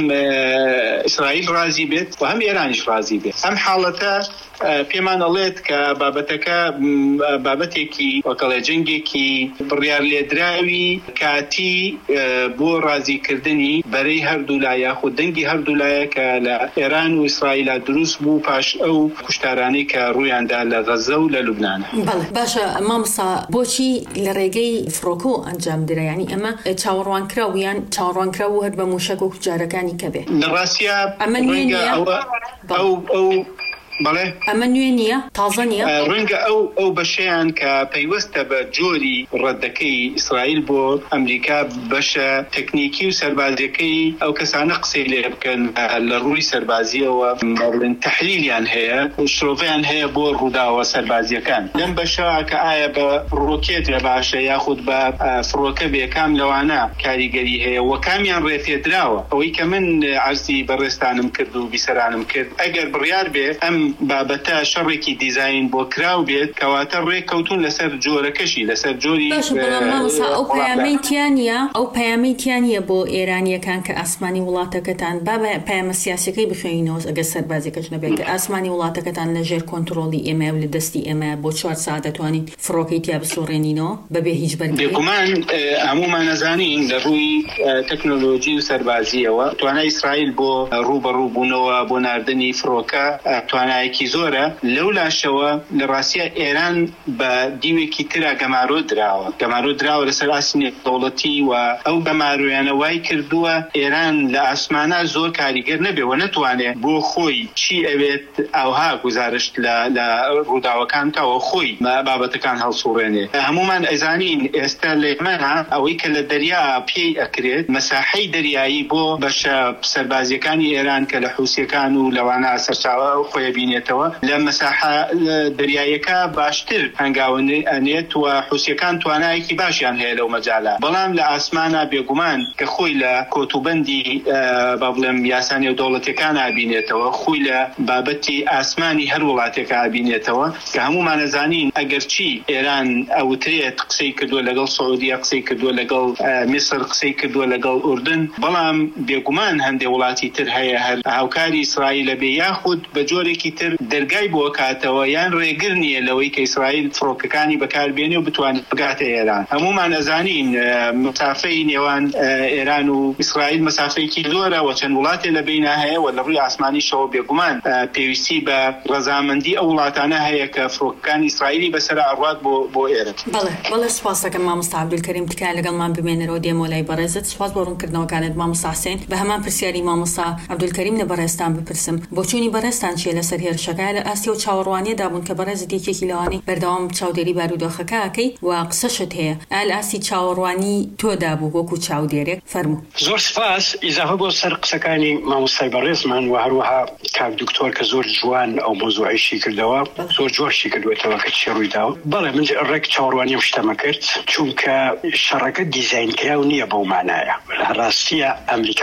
ئیسرائیل رازی بێت و هەم ئێرانیش رازی بێت. ئەم حاڵەتە پێمان ئەڵێت کە بابەتەکە بابەتێکی وەکەڵێ جەنگێکی بڕیار لێدراوی کاتی بۆ رازیکردنی بەرەی هەردوو لایە خود دەنگی هەردوو لایە کە لە ئێران و ئیسرائیل دروست بوو پاش ئەو کوشتارانەی کە ڕوویاندا لە غەزە و لە لوبنانە. باشە مامۆستا بۆچی لە ڕێگەی فڕۆکە ئەنجام درا؟ یعنی ئەمە چاوەڕوانکراویان چاوەڕوانکراو هەر بە موشەک و جارەکانی کە بێ؟ لە ڕاستیە ئەمە نوێ نییە؟ بەڵێ ئەمە نوێ نییە، تازە نییە. ڕەنگە ئەو بەشەیان کە پەیوەستە بە جۆری ڕەدەکەی ئیسرائیل بۆ ئەمریکا بەشە تەکنیکی و سەربازیەکەی ئەو کەسانە قسەی لێ بکەن لە ڕووی سەربازیەوە تەحلیلیان هەیە و شرۆڤیان هەیە بۆ ڕووداوە سەربازیەکان. لەم بەشە کە ئایا بە ڕۆکێت لە باشە یاخود بە فڕۆکە بێکام لەوانە کاریگەری هەیە و کامیان ڕێپێدراوە. ئەوەی کە من عەرزی بەڕێستانم کرد و بیسەرانم کرد ئەگەر بڕیار بێ ئەم بابەتە شەڕێکی دیزاین بۆ کراو بێت کەواتە ڕێککەوتون لەسەر جۆرەکەشی لەسەر جۆری ئەو پەیامەی تیانە بۆ ئێرانیەکان کە ئاسمانی وڵاتەکەتان پەیامە سیاسەکەی بخوێنینەوە ئەگەر سەربازێکەش نەبێت کە ئاسمانی وڵاتەکەتان لەژێر کۆنتڕۆڵی ئێمە و لە دەستی ئێمە بۆ 4 ساعت دەتوانین فڕۆکەی تیا بسۆڕێنینەوە بەبێ هیچ بەرگێک. بێگومان هەمومان نەزانین لە ڕووی تەکنۆلۆژی و سەربازیەوە توانای ئیسرائیل بۆ ڕوبەڕووبوونەوە بۆ ناردنی فڕۆکە توانایەکی زۆرە. لەو لاشەوە لە ڕاستیە ئێران بە دیوێکی ترا گەمارۆ دراوە لەسەر ئاسنی دەوڵەتی و ئەو گەمارۆیانە وای کردووە ئێران لە ئاسمانە زۆر کاریگەر نەبێ و نەتوانێت بۆ خۆی چی ئەوێت ئەوها گزارشت لە ڕووداوەکان کەەوە خۆی بابەتەکان هەڵسوڕێنێ. هەمومان ئەزانین ئێستا لێمەە ئەوەی کە لە دەریا پێی ئەکرێت مەساحەی دەریایی بۆ بەشە سەربازیەکانی ئێران کە لە حوسیەکان و لەوانە سەرچاوە خۆی بینێتەوە لە مەساحە دەریایەکە باشتر هەنگاوێت و حوسیەکان توانایەکی باشیان هەیە لەو مەجاالە. بەڵام لە ئاسمانە بێگومان کە خۆی لە کۆتوبەندی با بڵێم یاسانی و دەوڵەتەکان ئابینێتەوە خۆی لە بابەتی ئاسمانی هەر وڵاتێکە ئابینێتەوە کە هەمومان نەزانین ئەگەر چی ئێران ئەوترێت قسەی کردووە لەگەڵ سعودیە قسەی کردووە لەگەڵ میسر قسەی کردووە لەگەڵ ئوردن بەڵام بێگومان هەندێک وڵاتی تر هەیە هەر هاوکاری ئیسرائیلە بێ یاخود بە جۆرێکی تر دەرگای بۆ کاتەوە یان ڕێگر نییە لەوەی کە ئیسرائیل فڕۆکەکانی بەکاربێنێ و بتوانێت بگاتە ئێران. هەمومان ئەزانین مسافەی نێوان ئێران و ئیسرائیل مسافەیەکی زۆرە و چەند وڵاتێ لە بینە هەیە و لە ڕووی ئاسمانیشەوە بێگومان پێویستی بە ڕەزامەندی ئەو وڵاتانە هەیە کە فڕۆکەکانی ئیسرائیلی بەسەر ئاڕات بۆ ئێرە. بەڵێ سوپاس دەکەم مامۆستا عەبدولکەریم تکایە لەگەڵمان بمێنەرەوە دێمە لای بەڕێزت. سوپاس بۆ ڕوونکردنەوەکانت مامۆستا حوسێن. بە هەمان پرسیاری مامۆستا عەبدولکەریم لە بەڕێزتان بپرسم بۆ چوونی بەڕێزتان چیە لەسەر هێرشەکە لە ئاسیا و چاوەڕوانیەدا بوون کە بەڕێزت یەکێکی لەوانەی بەردەوام چاودێری بارودۆخەکە ئەکەی و قسەشت هەیە ئال ئاسی چاوەڕوانی تۆدا بوو وەکو چاودێرێک فەرموو. زۆر سپاس ئیزاهە بۆ سەر قسەکانی مامۆستای بەڕێزمان و هەروەها کاک دکتۆر کە زۆر جوان ئەو مۆزوعیشی کردەوە زۆر جوانشی کردوێتەوە کە چی ڕوویداوە. بەڵێ من ڕێک چاوەڕوانیم شتەمە کرد چونکە شەڕەکە دیزاینکراو نییە بەو مانایە. لە ڕاستیە ئەمریکا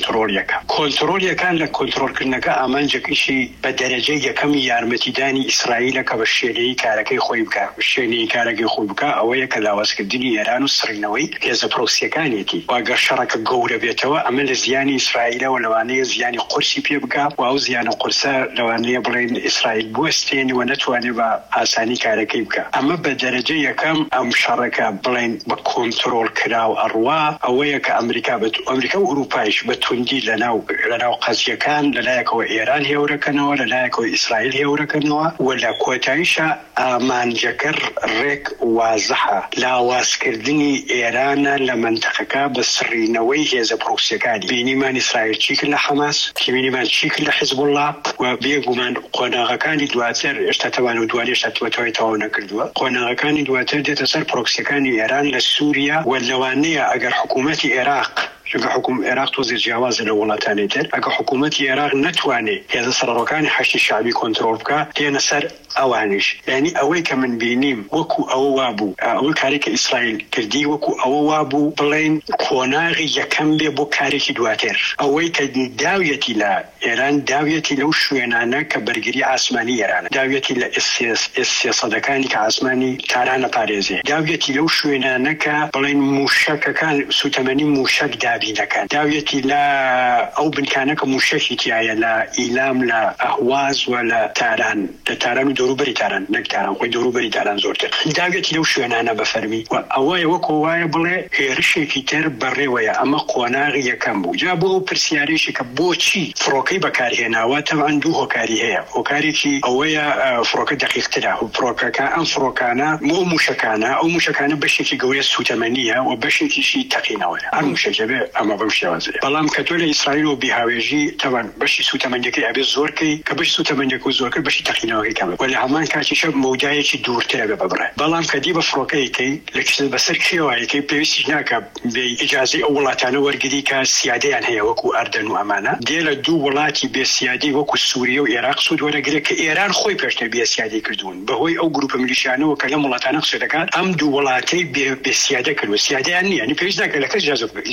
کۆنتڕۆلیەکان لە کۆنتڕۆلکردنەکە ئامانجێکیشی بە دەرەجەی یەکەمی یارمەتیدانی ئیسرائیلە کە بە شێنەی کارەکەی خۆی بکە شوێنەی کارەکەی خۆی بکە ئەوەیە کە لاوازکردنی ئێران و سڕینەوەی هێزە پرۆسیەکانێتی واگەر شەڕەکە گەورە بێتەوە ئەمە لە زیانی ئیسرائیلەوە لەوانەیە زیانی قورسی پێ بکە و ئەو زیانە قورسە لەوانەیە بڵێن ئیسرائیل بوەستێنی و نەتوانێت بە ئاسانی کارەکەی بکە. ئەمە بە دەرەجە یەکەم ئەم شەڕەکە بڵێن بە کۆنتڕۆل کراو ئەڕوا ئەوەیە کە ئەمریکا و ئوروپایش بە توندی لەناو قەزیەکان لەلایەکەوە ئێران هێورەکەنەوە لەلایەکەوە ئیسرائیل هێورەکەنەوە و لە کۆتاییشە ئامانجەکە ڕێک وازەحە لاوازکردنی ئێرانە لە منتەقەکە بە سڕینەوەی هێزە پرۆکسیەکانی بینیمان ئیسرائیل چی کرد لە حەماس بینیمان چی کرد لە حیزب الله و بێگومان قۆناغەکانی دواتر ئێستا تەوان و دوانی شتوەتەوەی تەواو نەکردووە قۆناغەکانی دواتر دێتە سەر پرۆکسیەکانی ئێران لە سووریا و لەوانەیە ئەگەر حکوومەتی عێراق چونکە حکوم عێراق تۆزی جیاوازە لە وڵاتانی تر ئەگە حکوومەتی عێراق نەتوانێت هێزە سەرڕۆکانی حەشتی شعبی کۆنتڕۆل بکە دێنە سەر ئەوانیش. یعنی ئەوەی کە من بینیم وەکو ئەوە وابوو ئەوەی کارێکە ئیسرائیل کردی وەکو ئەوە وابوو بڵێن کۆناغی یەکەم بێ بۆ کارێکی دواتر ئەوەی کە داویەتی لە ئێران داویەتی لەو شوێنانە کە بەرگری ئاسمانی ئێرانە داویەتی لە سێسەدەکانی کە ئاسمانی تارانە پارێزێ داویەتی لەو شوێنانە کە بڵێن موشەکەکان سوتەمەنی موشەک دابینەکان داویەتی لە ئەو بنکانە کە موشەکی تایە لە ئیلام لە ئەهواز و لە تاران و دەوروبەری تاران نەک تاران خۆی دەوروبەری تاران زۆرتر داویەتی لەو شوێنانە بەفەرمی و ئەوەیە وەکو وایە بڵێ هێرشێکی تر بەڕێوەیە ئەمە قۆناغی یەکەم بوو جا بۆ پرسیارێکی کە بۆچی فڕۆکەی بەکارهێناوە تەوان دوو هۆکاری هەیە هۆکارێکی ئەوەیە فڕۆکە دقیقترە و فڕۆکەکە ئەم فڕۆکانە بۆ موشەکانە بەشێکی گەورە سوتەمەنیە و بەشێکیشی تەقینەوەیە هەر موشەکە بێ ئەمە بەم شێوازە بەڵام کە تۆ لە ئیسرائیل و بیهاوێژی تەوان بەشی سوتەمەندەکەی ئەبێ زۆرکەی کە بەشی سوتەمەندەکە زۆرکرد بەشی تەقینەوەی کەمە و لە هەمان کاتیشە مەودایەکی دوورترە بێ ببڕێ بەڵام کە دی بە فڕۆکەیەکەی بەسەر کێوایەکەی پێویستیش ناکە بێ ئیجازەی ئەو وڵاتانە وەرگری کە سیادەیان هەیە وەکو ئەردەن و ئەمانە دێ لە دوو وڵاتی بێ سیادی وەکو سووریە و عێراق سوود وەرەگرێت کە ئێران خۆی پێشتر بێ سیادی کردوون بەهۆی ئەو گروپە میلیشیانەوە کە لەم وڵاتانە قسە دەکات ئەم دوو وڵاتەی بێ سیادە کردو سیادەیان نییە پێویست ناکە لە کەس ئیجازە بگرێت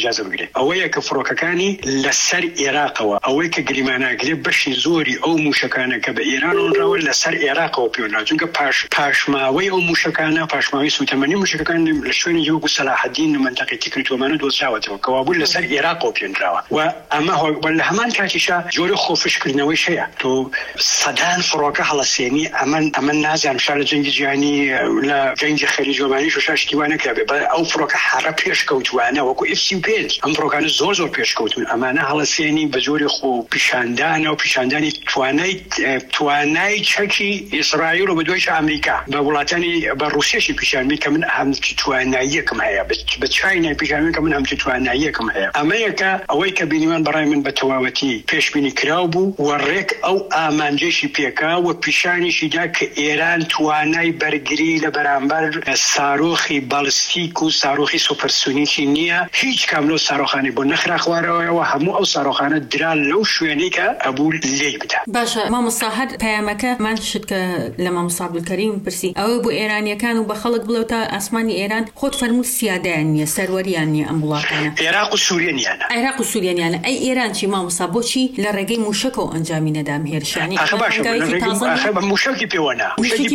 بڵێ ئەوەیە کە فڕۆکەکانی لەسەر عێراقەوە ئەوەی کە گریماناگرێت بەشی زۆری ئەو موشەکانە کە بە ئێران ڕاوە لەسەر عێراقەوە پێوەنا چونکە پاشماوەی ئەو موشەکانە پاشماوەی سوتەمەنی موشەکان لە شوێنی وەکو سەلاحەدین و منتەقەی تیکریتۆمانە دۆزراوەتەوە کەوابوو لەسەر عێراقەوە پێنراوە و ئەمە لە هەمان کاتیشا جۆرە خۆفشکردنەوەی شەیە تۆ سەدان فڕۆکە هەڵەسێنی ئەمە نازانم شار لە جەنگی جیهانی لە جەنگی خەلیجۆمانی شاشتیوانە کرابێ بە ئەو فڕۆکە حەرە پێشکەوتوانە وەکو F-35 ئەم فڕۆکانە زۆر پێشکەوتون ئەمانە هەڵەسێنی بە جۆری خۆ پیشاندانە و پیشاندانی توانای چەکی ئیسرائیل و بە دوایش ئەمریکا بە وڵاتانی بە رووسیەشی پیشانمی کە من هەمچی تواناییەکم هەیە بە چاینای پیشانمی کە من هەمچی تواناییەکم هەیە ئەمەیەکە ئەوەی کە بینیمان بەڕای من بە تەواوەتی پێشبینی کراو بوو و ڕێک ئەو ئامانجێشی پێکا و پیشانیشیدا کە ئێران توانای بەرگری لە بەرامبەر سارۆخی باڵستیک و سارۆخی سوپەرسونیکی نییە هیچ کاملۆ سارۆخانی بۆ نەخرا خوارەوەیەوە هەموو ئەو سارۆخانە درا لەو شوێنەی کە ئەبوو لێی بدا. باشە مامۆستا هەر پەیامەکە مان شت کە لە مامۆستا عەبدولکەریم پرسی ئەوە بۆ ئێرانیەکان و بە خەڵک بڵێ تا ئاسمانی ئێران خۆت فەرمووت سیادەیان نییە سەروەریان نییە ئەم وڵاتانە عێراق و سووریانیانە ئەی ئێران چی مامۆستا بۆچی لە ڕێگەی موشەکەەوە ئەنجامی نەدام هێرشانی موشەکی پێوەنا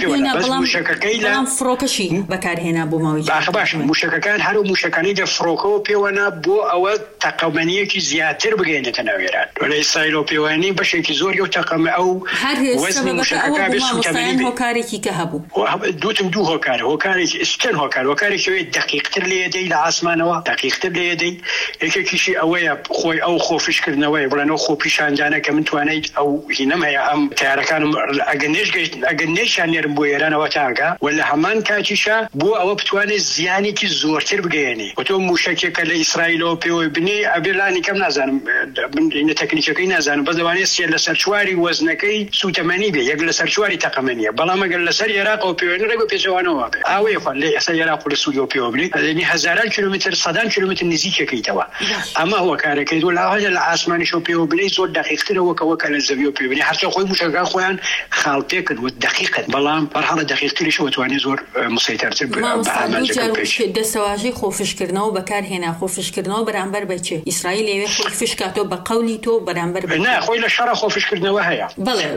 بەڵام فڕۆکەشی بەکارهێنا بۆ ماوەی باش موشەکەکان هەرو موشەکانی دە فڕۆکەوە پێوەنا بۆ ئەوە تەقەمەنیەکی زیاتر بگەێنێتە ناو ئێران لە ئیسرائیل و پێوانی بەشێکی زۆری و تەقەمە ئەو وەزنی موشەکەکە بێ سوتەمەنی هۆکارێکی کە هەبوو دوتم دوو هۆکار هۆکارێکی ئستن هۆکارێکی دقیقتر لێ دەی لە ئاسمانەوە دقیقتر لێ دەی یەکێکیشی ئەوەیە خۆی ئەو خۆفشکردنەوەی بڵێنەوە خۆ پیشاندانە کە من توانیت ئەو هینەم هەیە ئەم تیارەکانم ئەگەر نێشان نێرم بۆ ئێرانەوە تاگە و لە هەمان کاتیشا بۆ ئەوە بتوانێت زیانێکی زۆرتر بگەێنی و تۆ موشکێکە لە ئیسرائیلەوە پێوەی بنێ ئەبێلانی کەم نازانم تەکنیکەکەی نازانم بە دەوانێت سێ لە سەرچواری وەزنەکەی سوتەمەنی بێ یەک لە سەرچواری تەقەمەنیە بەڵام ئەگەر لەسەر عێراقەوە پێوێنە ڕێگە پێچەوانەوە بێ ئاوەیە لە ئێستا عێراق و لە سووریا پێوە بنێت ئەدەنی هەزاران کیلومتر سەدان کیلومتر نزیکەکەیتەوە ئەمە هۆکارەکەی و لاوەیە لە ئاسمانیشەوە پێوە بنێ زۆر دقیقترەوە کەوەکە لە زەویەوە پێ بنێ هەرچە خۆی موشەکان خۆیان خاڵتێ کرد و دقیقت بەڵام بەرحاڵە دقیقتریشەوە توانێت زۆر مسەیترتر دەسەواژەی خۆفشکردنەوە بەکارهێنا خۆفشکردنەوە بەرامبەر بەچێ ئیسرائیل لەوێ خۆی فشکاتۆ بە قەولی تۆ بەرامبەر نه خۆی لە شەڕە خۆفشکردنەوە هەیە بڵێ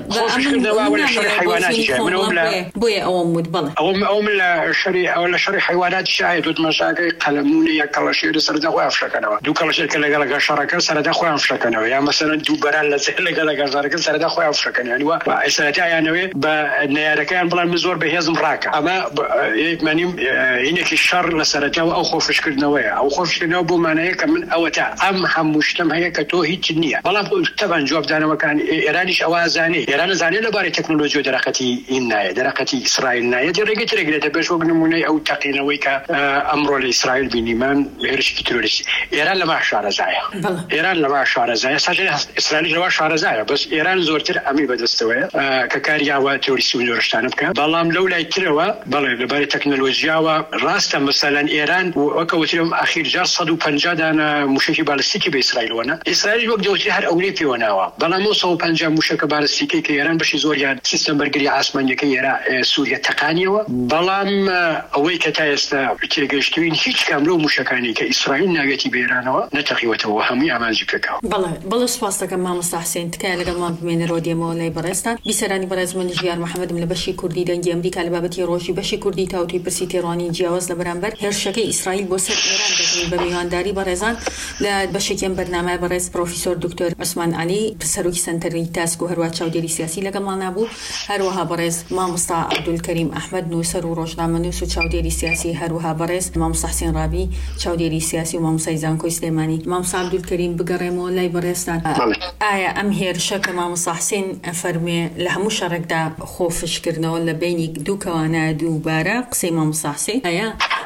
بۆیە ئەوە مود بڵێ ئەو من لە شەڕی حیواناتی شایە دوت مەشاکەی قەلەمونی یەک کەڵەشێر سەردا خۆیان فشەکەنەوە دوو کەڵەشێر کە لەگەڵ شەڕەکە سەردا خۆیان فشەکەنەوە یا مەسەلەن دوو بەران لەگەڵ شەڕەکە سەردا خۆیان فشەکەنەوە و ئێسرەتایانەوێ بە نەیارەکەیان بڵێن من زۆر بەهێزم ڕاکە ئەمە مانیم هینێکی شەڕ لە سەرەتاوە ئەو خۆفشکردنەوەیە ئەو خۆفشکردنەوە بۆ مانەیە کە من ئەوە تا ئەم هەموو شتم هەیە کە تۆ هیچ نییە بەڵام تەبان جوابدانەوەکان ئێرانیش ئەوە زانێ ئێران زانێت لەبارەی تەکنۆلۆژی و دەرەقەتی این نایە دەرەقەتی ئیسرائیل نایە ڕێگەی ترێگرێتە پێش وەک نمونەی ئەو تەقینەوەی کە ئەمڕۆ لە ئیسرائیل بینیمان هێرشی ترۆریستی ئێران لەما شارەزایە ئێران لەما شارەزایە ساژێ ئیسرائیل لەما شارەزایە بەس ئێران زۆرتر ئەمی بەدەستەوەیە کە کاریاوە تۆریستی و زۆرشتانە بکە بەڵام لەو لای ترەوە بەڵێ لەبارەی تەکنۆلۆژیاوە ڕاستە مەسەلەن ئێران وەکە وترم ئاخیر جار 150 دانە موشکی بالیستیکی بە ئیسرائیلوەنە ئیسرائیل وەک دەوتری هەر ئەوەی پێوەناوە بەڵام 150 موشکە بالیستیکی کە ئێران بەشی زۆریان سیستەم بەرگری ئاسمانیەکەی سووریا تەقانیەوە بەڵام ئەوەی کە تا ئێستا تێگەشتوین هیچ کام لەو موشکانی کە ئیسرائیل ناوێتی بە ئێرانەوە نەتەقیوەتەوە هەمووی ئامانجی پێکاوە. بەڵێ سپاس دەکەم مامۆستا حوسێن تکایە لەگەڵمان بمێنەرەوە دێمەوە لای بەڕێستان بیسەرانی بەڕێز من ژیار محەممەدم لە بەشی کوردی دەنگی ئەمریکا لە بابەتی ڕۆژی بەشی کوردی تاوتوی پرسی تێڕوانی جیاواز لە بەرامبەر هێرشەکەی ئیسرائیل بۆ سەر ئێران دەکەین بە میوانداری بەڕێزان لە بەشێکم بەرنامە بەڕێز پرۆفیسۆر دکتۆر عوسمان عەلی سەرۆکی سەنتەری تاسک و هەروە چاودێری سیاسی لەگەڵمان نابوو هەروەها بەڕێز مامۆستا عەبدولکەریم ئەحمەد نووسەر و ڕۆژنامەنووس و چاودێری سیاسی هەروەها بەڕێز مامۆستا حوسێن ڕابی چاودێری سیاسی و مامۆستای زانکۆی سلێمانی. مامۆستا عەبدولکەریم بگەڕێمەوە لای بەڕێستان ئایا ئەم هێرشە کە مامۆستا حوسێن فەرموێ لە هەموو شەڕێکدا خۆفشکردنەوە لە بینی دوو کەوانە دووبارە قسەی مامۆستا حوسێن ئایا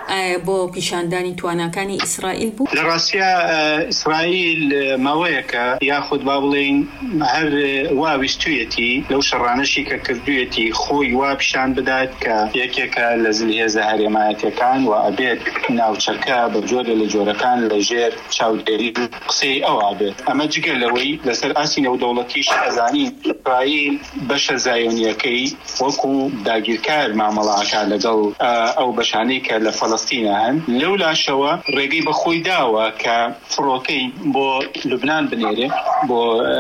بۆ پیشاندانی تواناکانی ئیسرائیل بوو؟ لە ڕاستیە ئیسرائیل ماوەیەکە یاخود با بڵێن هەر واویستویەتی لەو شەڕانەشی کە کردوێتی خۆی وا پیشان بدات کە یەکێکە لە زلهێزە هەرێمایەتەکان و ئەبێت ناوچەکە بە جۆرە لە جۆرەکان لەژێر چاودێری قسەی ئەوە بێت. ئەمە جگەر لەوەی لەسەر ئاسی نێودەوڵەتیش ئەزانین ئیسرائیل بەشە زایۆنیەکەی وەکو داگیرکار مامەڵەکە لەگەڵ ئەو بەشانەی کە لە فلەستینە هەن لەولاشەوە ڕێگەی بەخۆی داوە کە فڕۆکەی بۆ لوبنان بنێرێ بۆ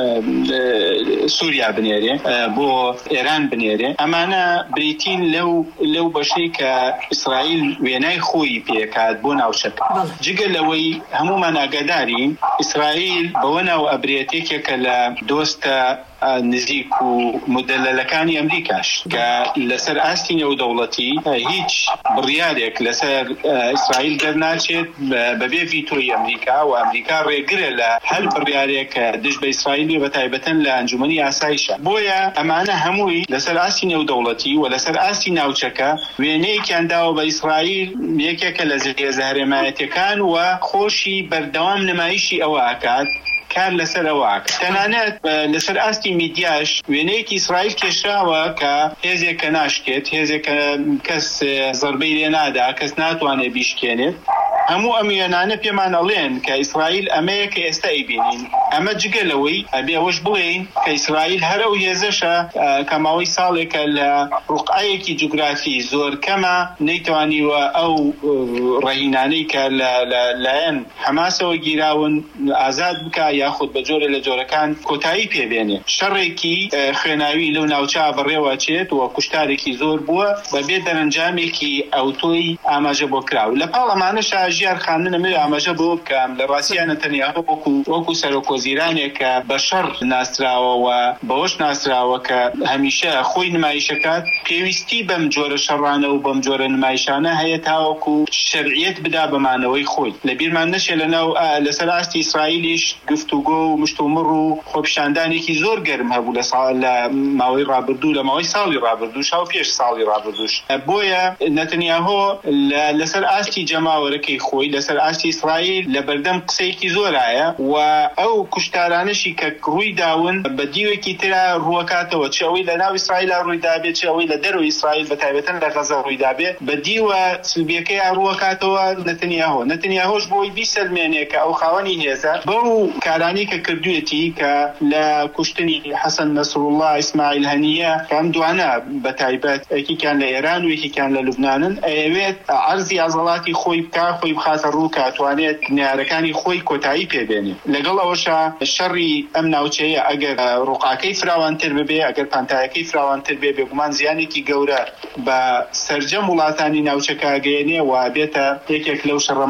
سووریا بنێرێ بۆ ئێران بنێرێ ئەمانە بریتین لەو بەشەی کە ئیسرائیل وێنای خۆی پێکات بۆ ناوچەکە جگە لەوەی هەمومان ئاگادارین ئیسرائیل بەوە ناو ئەبرێتێکێکە لە دۆستە نزیک و مدللەکانی ئەمریکاش کە لەسەر ئاستی نێودەوڵەتی هیچ بڕیارێک لەسەر ئیسرائیل دەرناچێت بەبێ ڤیتۆی ئەمریکا و ئەمریکا ڕێگرە لە هەر بڕیارێک دژ بە ئیسرائیل بە تایبەتەن لە ئەنجومەنی ئاسایشە بۆیە ئەمانە هەمووی لەسەر ئاستی نێودەوڵەتی و لەسەر ئاستی ناوچەکە وێنەیەکیان داوە بە ئیسرائیل یەکێکە لە زێزە هەرێمایەتەکان و خۆشی بەردەوام نمایشی ئەوە ئاکات کار لەسەر ئەوە تەنانەت لەسەر ئاستی میدیاش وێنەیەکی ئیسرائیل کێشراوە کە هێزێکە ناشکێت هێزێکە کەس زەربەی لێ نادا کەس ناتوانێت بیشکێنێت هەموو ئەم وێنانە پێمان ئەڵێن کە ئیسرائیل ئەمەیە کە ئێستا ئەیبینین ئەمە جگەلەوەی ئەبێ ئەوەش بڵێین کە ئیسرائیل هەر ئەو هێزەشە کە ماوەی ساڵێکە لە ڕوقعەیەکی جوگرافی زۆر کەمە نەیتوانیوە ئەو ڕەهینانەی کە لایەن حەماسەوە گیراون ئازاد بکە یاخود بە جۆرە لە جۆرەکان کۆتایی پێبێنێ شەڕێکی خوێناوی لەو ناوچە بەڕێوە چێت و کوشتارێکی زۆر بووە بەبێ دەرەنجامێکی ئەوتۆی ئاماژە بۆ کراو لە پاڵ ئەمانەشە ژیار خانمە مێ ئاماژە بۆ بکەم لە ڕاستیە نەتەنیاهو وەکو سەرۆکۆزیرانێک کە بە شەڕ ناسراوەوە بەوەش ناسراوە کە هەمیشە خۆی نمایشەکات پێویستی بەم جۆرە شەڕانە و بەم جۆرە نمایشانە هەیە تاوەکو شەرعیەت بدا بەمانەوەی خۆی لەبیرمان نەچێت لەسەر ئاستی ئیسرائیلیش گفتوگۆ و مشتومڕ و خۆپیشاندانێکی زۆر گەرم هەبوو لە ماوەی ڕابردوو لە ماوەی ساڵی ڕابردوو شاو پێش ساڵی ڕابردووش بۆیە نەتەنیاهۆ لەسەر ئاستی جەماوەرەکەی خۆی لەسەر ئاستی ئیسرائیل لە بەردەم قسەیەکی زۆرایە و ئەو کوشتارانەشی کە ڕووی داون بە دیوێکی ترا ڕووەکاتەوە چ ئەوەی لە ناو ئیسرائیلە ڕوویدابێت چ ئەوەی لە دەروی ئیسرائیل بە تایبەتەن لە غەزە ڕوویدابێت بە دیوە سلبیەکەی ڕووەکاتەوە نەتەنیاهۆش بۆی بیسەلمێنێکە ئەو خاوەنی هێزە بەو کارانی کە کردوێتی کە لە کوشتنی حەسەن نەسڕوڵڵا ئیسماعیل هەنیە کام دوانە بە تایبەت یەکێکیان لە ئێران و یەکێکیان لە لوبنانن ئەوێت عەرزی عەزەڵاتی خۆی بکا خۆی بخاتە ڕوو کاتوانێت نیارەکانی خۆی کۆتایی پێبێنێ لەگەڵ ئەوەشە شەڕی ئەم ناوچەیە ئەگەر ڕوقاکەی فراوانتر ببێ ئەگەر پانتایەکەی فراوانتر بێ بێگومان زیانێکی گەورە بە سەرجەم وڵاتانی ناوچەکە گەیەنێ و بێتە یەکێک لەو شەڕە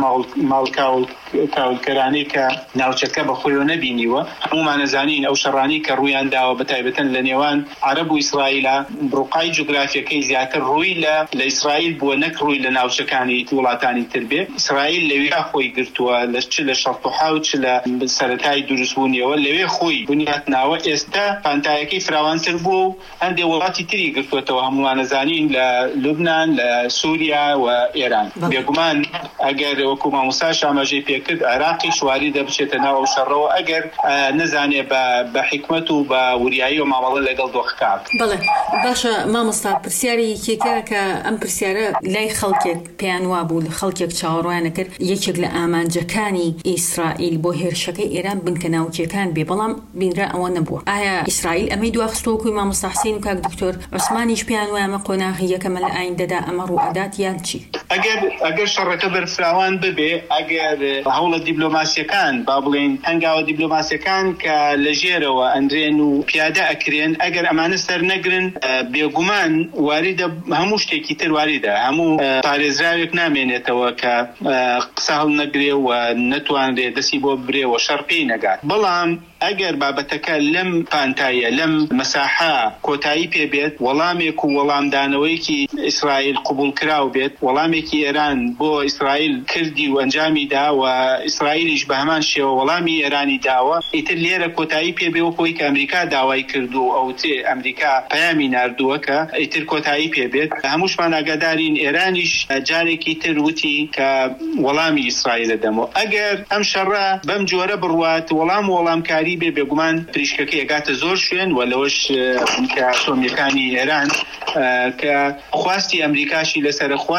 ماڵکاولکەرانەی کە ناوچەکە بەخۆیەوە نەبینیوە هەمومان نەزانین ئەو شەڕانی کە ڕوویان داوە بە تایبەتەن لە نێوان عەرەب و ئیسرائیلە ڕوقای جوگرافیەکەی زیاتر ڕووی لە ئیسرائیل بووە نەک ڕووی لە ناوچەکانی وڵاتانی تر بێ ئیسرائیل لەوێ خۆی گرتووە لە شەڕتوحا و چ لە سەرەتای دروستبوونیەوە لەوێ خۆی بنیاتناوە ئێستا پانتایەکەی فراوانتر بوو و هەندێک وڵاتی تری گرتوێتەوە هەمومان نەزانین لە لوبنان لە سووریا و ئێران بێگومان ئەگەر وەکو مامۆستاش ئاماژەی پێکرد عێراقی شواری دەبچێتە ناو ئەو شەڕەوە ئەگەر نەزانێ بە حکمت و بە وریایی و مامەڵە لەگەڵ دۆخکات بەڵێ باشە مامۆستا پرسیاری کێکە کە ئەم پرسیارە لای خەڵکێک پێیان وا بوو خەڵکێک چاوەڕوانە کرد یەکێک لە ئامانجەکانی ئیسرائیل بۆ هێرشەکەی ئێران بنکە ناوچیەکان بێ بەڵام بینرا ئەوە نەبووە ئایا ئیسرائیل ئەمەی دواخستۆکوی مامۆستا حسین و کاک دکتۆر عوسمانیش پێیان وایە ئەمە قۆناغی یەکەمە لە ئایندەدا ئەمە ڕوئەدات یان چی ئەگەر شەڕەکە بەرفراوان ببێ ئەگەر هەوڵە دیبلۆماسیەکان با بڵێن هەنگاوە دیبلۆماسیەکان کە لە ژێرەوە ئەندرێن و پیادە ئەکرێن ئەگەر ئەمانە سەر نەگرن بێگومان واریدە هەموو شتێکی تر واریدە هەموو پارێزراوێک نامێنێتەوە کە قسە هەڵ نەگرێ و نەتوانرێ دەستی بۆ برێەوە شەڕ پێی نەگات بەڵام ئەگەر بابەتەکە لەم پانتایە لەم مەساحە کۆتایی پێبێت وەڵامێک و وەڵامدانەوەیکی ئیسرائیل قبول کراو بێت وەڵامێکی ئێران بۆ ئیسرائیل کردی و ئەنجامی دا و ئیسرائیلیش بە هەمان شێوە وەڵامی ئێرانی داوە ئیتر لێرە کۆتایی پێبێ و خۆی کە ئەمریکا داوای کردو ئەو تێ ئەمریکا پەیامی ناردووە کە ئیتر کۆتایی پێبێت هەمووشمان ئاگادارین ئێرانیش جارێکی تر وتی کە وەڵامی ئیسرائیلە دەمەوە ئەگەر ئەم شەڕە بەم جۆرە بڕوات وەڵامکاری بێ بێگومان پریشکەکە ئەگاتە زۆر شوێن و لەوەش کە ئەتۆمیەکانی ئێران کە خواستی ئەمریکاشی لەسەر خواستی نێودەوڵەتی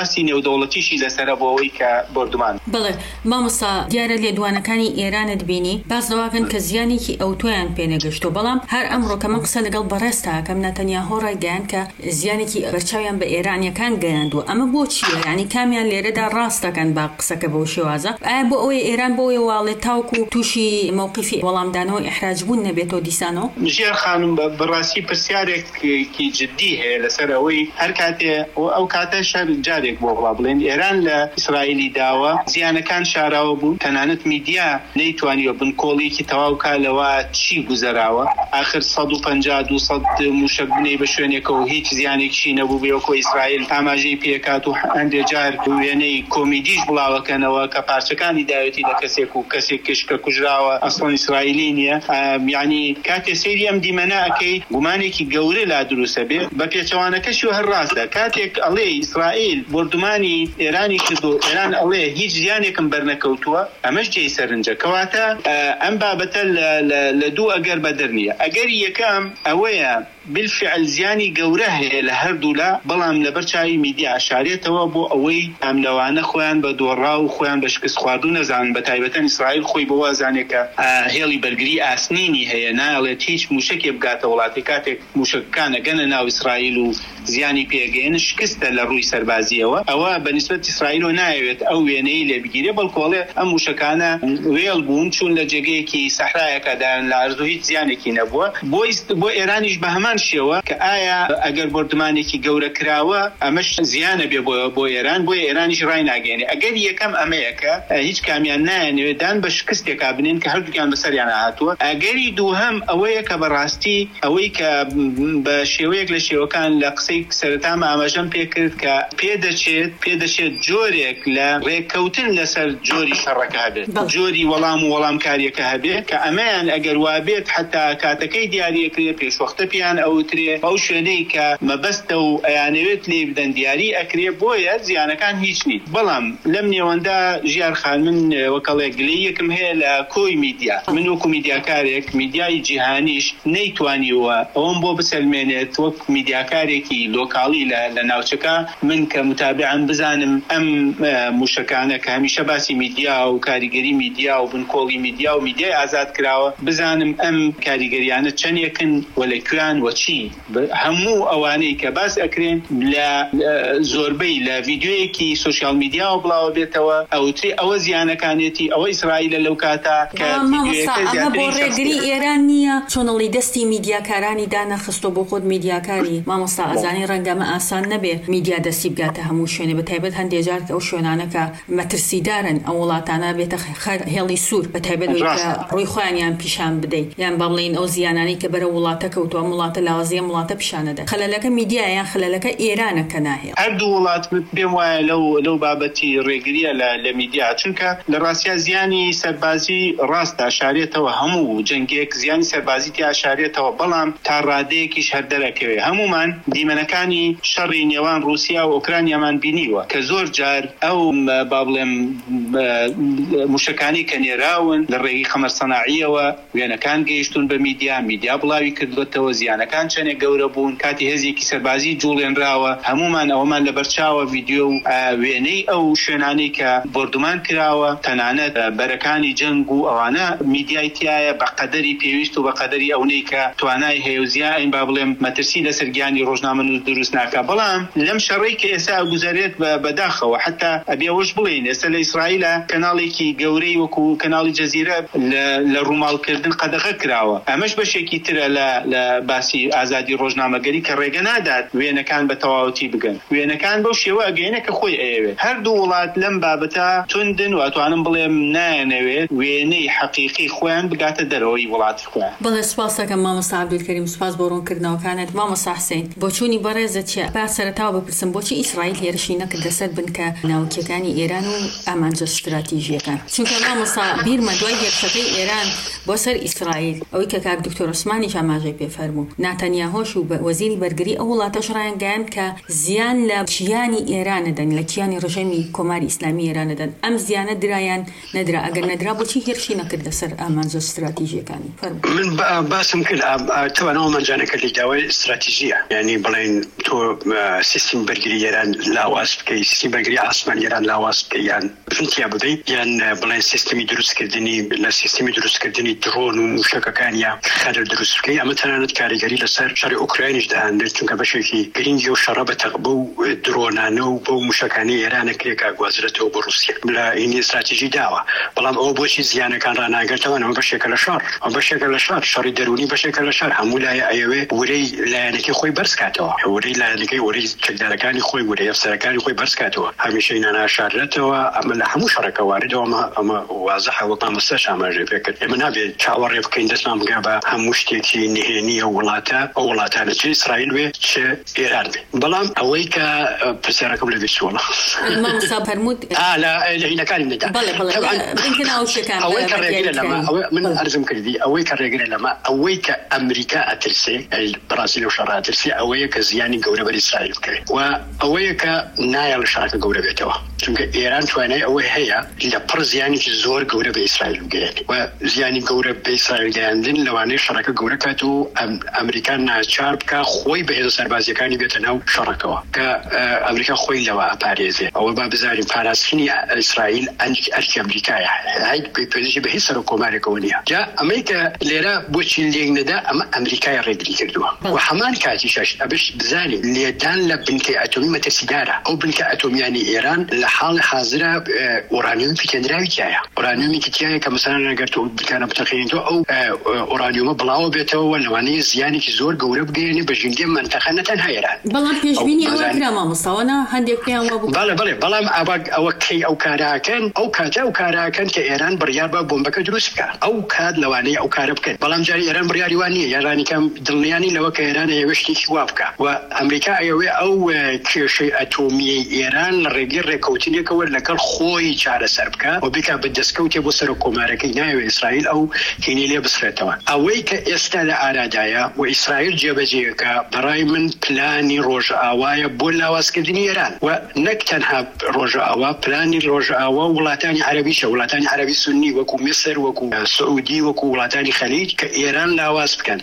دەوڵەتیشی لەسەر بۆەوەی کە بردومان. بەڵێ مامۆستا دیارە لێدوانەکانی ئێرانت بینی باز دەواکەن کە زیانێکی ئەوتۆیان پێنەگەشتۆ، بەڵام هەر ئەمڕۆ کە من قسە لەگەڵ بەڕێستاکەم نەتەنیاهۆ ڕایگەیاند کە زیانێکی بەرچاویان بە ئێرانیەکان گەیاندووە. ئەمە بۆ چییە؟ یعنی کامیان لێرەدا ڕاستەکەن با قسەکە بەو شێوازە؟ ئایا بۆ ئەوەی ئێران بۆی واڵێت تاوکو تووشی مووقیفی وەڵامدانەوە ئیحراج بوون نەبێتەوە دیسانەوە؟ ژیار خانم بەڕاستی پرسیارێکی جددی هەیە لەسەر ئەوەی هەر کاتێ ئەو کاتە شەر جارێک بۆ بڵا بڵێن ئێران لە ئیسرائیلی داوە زیانەکان شاراوە بوو، تەنانەت میدیا نەیتوانیوە بنکۆڵێکی تەواو کالەوە چی گوزەراوە، آخر 150-200 موشک بنەی بە شوێنێکەوە هیچ زیانێکشی نەبوو بێوەکۆ ئیسرائیل ئاماژەی پێکات و هەندێک جار وێنەی کۆمیدیش بڵاوەکەنەوە کە پارچەکانی داوێتی لە کەسێک و کەسێک کشکە کوژراوە ئەسڵەن ئیسرائیلی نییە. یعنی کاتێ سەیری ئەم دیمەنە ئەکەیت گومانێکی گەورە لا دروستە بێ بە پێچەوانەکەشی و هەر ڕاستە. کاتێک ئەڵێ ئیسرائیل بردومانی ئێرانی کردو ئێران ئەڵێ هیچ زیانێکم بەرنەکەوتووە، ئەمەش جێی سەرنجە. کەواتە ئەم بابەتە لە دوو ئەگەر بەدەر نییە. ئەگەری یەکەم ئەوەیە بالفعل زیانی گەورە هەیە لە هەردوولا، بەڵام لەبەر چاوی میدیا ئاشارێتەوە بۆ ئەوەی ئەم لەوانە خۆیان بە دۆڕا و خۆیان بە شکست خواردو نەزانن، بە تایبەتەن ئیسرائیل خۆی بۆ وازانێکە هێڵی بەرگری ئاسنینی هەیە، ناڵێت هیچ موشکێ بگاتە وڵاتی. کاتێک موشکەکانە گەنە ناو ئیسرائیل و زیانی پێگەێن شکستە لە ڕووی سەربازیەوە، ئەوە بەنسبەت ئیسرائیلۆ نایەوێت ئەو وێنەی لێ بگیرێ، بەڵکۆڵێ ئەم موشکانە وێڵ بوون چون لە جێگەیەکی سەحرایەکەدان لە ئەرز و هیچ زیانێکی نەبووە. بۆ ئێرانیش بە هەمان شێوە کە ئایا ئەگەر بردمانێکی گەورە کراوە ئەمەش زیانە بێ بۆ ئێران، بۆ ئێرانیش ڕای ناگەێنێ. ئەگەر یەکەم ئەمەیەکە هیچ کامیان نایەنوێدان بە شکستێکا بنێن کە هەردووکیان بەسەریان هاتووە. ئەگەری دووهەم ئەوەیە کە بەڕاستی ئەوەی کە بە شێوەیەک لە شێوەکان لە قسەی سەرەتام ئاماژەم پێکرد کە پێدەچێت جۆرێک لە ڕێککەوتن لەسەر جۆری شەڕەکە هەبێت، جۆری وەڵام و وەڵامکاریەکە هەبێت کە ئەمەیان ئەگەر وابێت حتا کاتەکەی دیاریەکرێ پێشوەختە پیان ئەوترێ ئەو شوێنەی کە مەبەستە و ئەیانەوێت لێ بدەن دیاری ئەکرێ، بۆیە زیانەکان هیچ نیت. بەڵام لەم نێوەندا ژیار خان من وەکەڵێ گلەیەکم هەیە لە کۆی میدیا، من وەکو میدیاکارێک میدیای جیهانیش نەیتوانیوە ئەوم بۆ بسەلمێنێت وەک میدیاکارێکی لۆکاڵی لە ناوچەکە من کە متابعم بزانم ئەم موشکانە کە هەمیشە باسی میدیا و کاریگەری میدیا و بنکۆڵی میدیا و میدیای ئازاد کراوە بزانم ئەم کاریگەریانە چەندێکن و لەکوێن وەچی. هەموو ئەوانەی کە باس ئەکرێن لە زۆربەی لە ڤیدیۆیەکی سوشیال میدیا و بڵاوە بێتەوە ئەوتری ئەوە زیانەکانێتی ئەوە ئیسرائیلە لەو کاتە کە ئەمە بۆ ڕێگری ئێران نییە چۆنەڵی دەستی میدیاکارانی دانەخستۆ بۆ خۆت میدیاکاری. مامۆستا ئەزانی ڕەنگەمە ئاسان نەبێ میدیا دەستی بگاتە هەموو شوێنێ، بە تایبەت هەندێک جار ئەو شوێنانەکە مەترسیدارن ئەو وڵاتانە بێتە هێڵی سوور، بە تایبەت ڕووی خۆیانیان پیشان بدەیت یان بەڵێن ئەو زیانانی کە بەرە وڵاتە کەوتووە وڵاتە لاوازیە وڵاتە پیشانەدە. خەلەلەکە میدیا یان خەلەلەکە ئێرانەکە ناهێڵ. هەردوو وڵات پێم وایە لەو بابەتی ڕێگریە لە میدیا، چونکە لە ڕاستیا زیانی سەربازی ڕاستە شارێتەوە، هەموو جەنگێک زیانی سەربازی تیا شارێتەوە، بەڵام تا ڕادەیەکیش هەردەرەکەوێ. هەمومان دیمەنەکانی شەڕی نێوان رووسیا و ئۆکرانیامان بینیوە کە زۆر جار ئەو با بڵێم موشکانی کە نێراون لە ڕێگی خەمەر سەناعیەوە وێنەکان گەیشتون بە میدیا بڵاوی کردوێتەوە، زیانەکان چەندێک گەورە بوون. کاتی هێزێکی سەربازی جوڵێنراوە، هەمومان ئەومان لەبەرچاوە ڤیدیۆ و وێنەی ئەو شوێنانەی کە بردومان کراوە، تەنانەت بەرەکانی جەنگ و ئەوانە میدیای تایە بە قەدەری پێویست و بە قەدەری ئەوەی کە توانای هەیە و زیان با بڵێم مەترسی لەسەر گیانی ڕۆژنامە دروست ناکە. بەڵام لەم شەڕی کە ئێستا گوزارێت بەداخەوە حتا ئەبێوەش بڵێن ئێستا لە ئیسرائیلە کەناڵێکی گەورەی وەکو کەناڵی جەزیرە لە ڕووماڵکردن قەدەغە کراوە. ئەمەش بەشێکی ترە لە باسی ئازادی ڕۆژنامەگەری کە ڕێگە نادات وێنەکان بە تەواوەتی بگەن. وێنەکان بەو شێوە ئەگەینە کە خۆی ئەیەوێت. هەردوو وڵات لەم بابەتە توندن و ئەتوانم بڵێم نایەنەوێت وێنەی حەقیقی خۆیان بگاتە دەرەوەی وڵاتی خۆیان. بەڵێ سپاس دەکەم مامۆستا عەبدولکەریم، سپاس بۆ ڕوونکردنەوەکانت. مامۆستا حوسێن، بۆ چوونی بەڕێزە چیە؟ با سەرەتاوە بپرسم بۆچی ئیسرائیل هێرشی نەکردە سەر بنکە ناوکیەکانی ئێران و ئامانجە ستراتیژیەکان؟ چونکە مامۆستا بیرمە دوای هێرشەکەی ئێران بۆ سەر ئیسرائیل ئەوەی کە کاک دکتۆر عوسمانی ئاماژەی پێ فەرموو ناتەنیاهۆش و وەزیری بەرگری ئەو وڵاتەش ڕایانگەیاند کە زیان لە کیانی ئێرانەدەن لە کیانی ڕژەمی کۆماری ئیسلامی ئێرانەدەن ئەم زیانە درایان نەدرا ئەگەر نەدرا بۆچی هێرشی نەکرد لەسەر ئامانجە استراتیژیەکانی من باسم کرد تەوانەوە مەنجانەکە لە داوای استراتیژیە یعنی بڵێن تۆ سیستم بەرگری ئێران لاواز بکەی سیستم بەرگری ئاسمان ئێران لاواز بکەی یان فنتیا بدەیت یان بڵێن سیستمی دروستکردنی لە سیستمی دروستکردنی درۆن و موشکەکان یا خەدر دروست بکەی ئەمە تەنانەت کاریگەری لەسەر شەڕی ئوکراینیش دەهاندێت چونکە بەشێکی گرنگی و شەڕە بەتەقبە و درۆنانە و بەو موشکانی ئێرانە کرێکا گوازرێتەوە بۆ رووسیا لە هینی استراتیژی داوە بەڵام ئەوە بۆچی زیانەکان ڕناگرێتەوە بەشێکە لە شەڕ بەشێکە لە شەڕ شەڕی دەرونی بەشێکە لە شەڕ هەموو لایە ئەیەوێ ورەی لایەنەکەی خۆی بەرزکاتەوە ورەی لایەنەکەی ورەی چەکدارەکانی خۆی ورەی ئەفسەرەکانی خۆی بەرزکاتەوە هەمیشەی ناناشارێتەوە ئەمە لە هەموو شەڕەکە واردەوە ئەمە وازەحە وەک مامۆستاش ئاماژەی پێ کرد ئێمە نابێت چاوەڕێ بکەین دەستمان بگا بە هەموو شتێکی نهێنیە وڵاتە ئەو وڵاتانە چ ئیسرائیل بێ چ ئێران بێ بەڵام ئەوەی کە پرسیارەکەم لەبێت چۆڵە مامۆستا فەرموود لە هینەکانی نەدا من ئەرزم کردی ئەوەی کە ڕێگرە لەمە ئەوەی کە ئەمریکا ئەترسێ بەڕاستی لەو شەڕە ئەترسێ ئەوەیە کە زیانی گەورە بەر ئیسرائیل بکرێت و ئەوەیە کە نایە لە شەڕەکە گەورە بێتەوە چونکە ئێران توانای ئەوەی هەیە لە پڕ زیانێکی زۆر گەورە بە ئیسرائیل بگەێنێت و زیانی گەورە بە ئیسرائیل گەیاندن لەوانەیە شەڕەکە گەورە کات و ئەمریکا ناچار بکە خۆی بەهێز سەربازیەکانی بێتە ناو شەڕەکەەوە کە ئەمریکا خۆی لەوە ئەپارێزێ ئەوە با بزانین پاراستنی ئیسرائیل ئەرکی ئەمریکایە هەیت پێپێزی بە هیچ سەر و کۆمارێکەوە نییە جا ئەمەی کە لێرە بۆچی لێک نەدا ئەمە ئەمریکای ڕێگری کردووە و هەمان کاتیشەش ئەبش بزانین لێدان لە بنکەی ئەتۆمی مەترسیدارە ئەو بنکە ئەتۆمیانی ئێران لە حاڵ حاضرە ئۆرانیۆم پیکەندراوی تایە ئۆرانیۆمێکی تایە کە مەسەڵەن ئەگەر تۆ بکانە بتەخێنیتەوە ئەو ئۆرانیۆمە بڵاوە بێتەوە لەوانەیە زیانێکی زۆر گەورە بگەێنێ بە ژینگەی منتەقە نەتەنها ئێران بەڵام پێشبینی ئەوە کرا مامۆستاوانە هەندێک پێیان وابوو بەڵێ بەڵام ئەوە کەی ئەو کاراکەن ئەو کاتە ئەو کاراکەن کە ئێران بڕیار بە بۆمبەکە دروست بکات ئەو کات لەوانەیە ئەو کارە بکەن بەڵام جاری ئێران بڕیاری وان نییە یارانیکەم دڵنیانی لەوە کە ئێران ئەوێ شتێکی وا بکات و ئەمریکا ئەوێ ئەو کێشەی ئەتۆمیەی ئێران لە ڕێگەی ڕێکەوتنێکەوە لەگەڵ خۆی چارەسەر بکات و بکات بە دەستکەوتێ بۆ سەر کۆمارەکەی ناوێ ئیسرائیل ئەو هینی لێ بسرێتەوە ئەوەی کە ئێستا لە ئارادایە و ئیسرائیل جێبەجێەکە بەڕای من پلانی ڕۆژئاوایە بۆ لاوازکردنی ئێران و نەک تەنها ڕۆژئاوا پلانی ڕۆژئاوا وڵاتانی عەرەبیشە وڵاتانی عەرەبی سونی وەکو میسر وەکو سعودی وەکو وڵاتانی خەلیج کە ئێران لاواز بکەن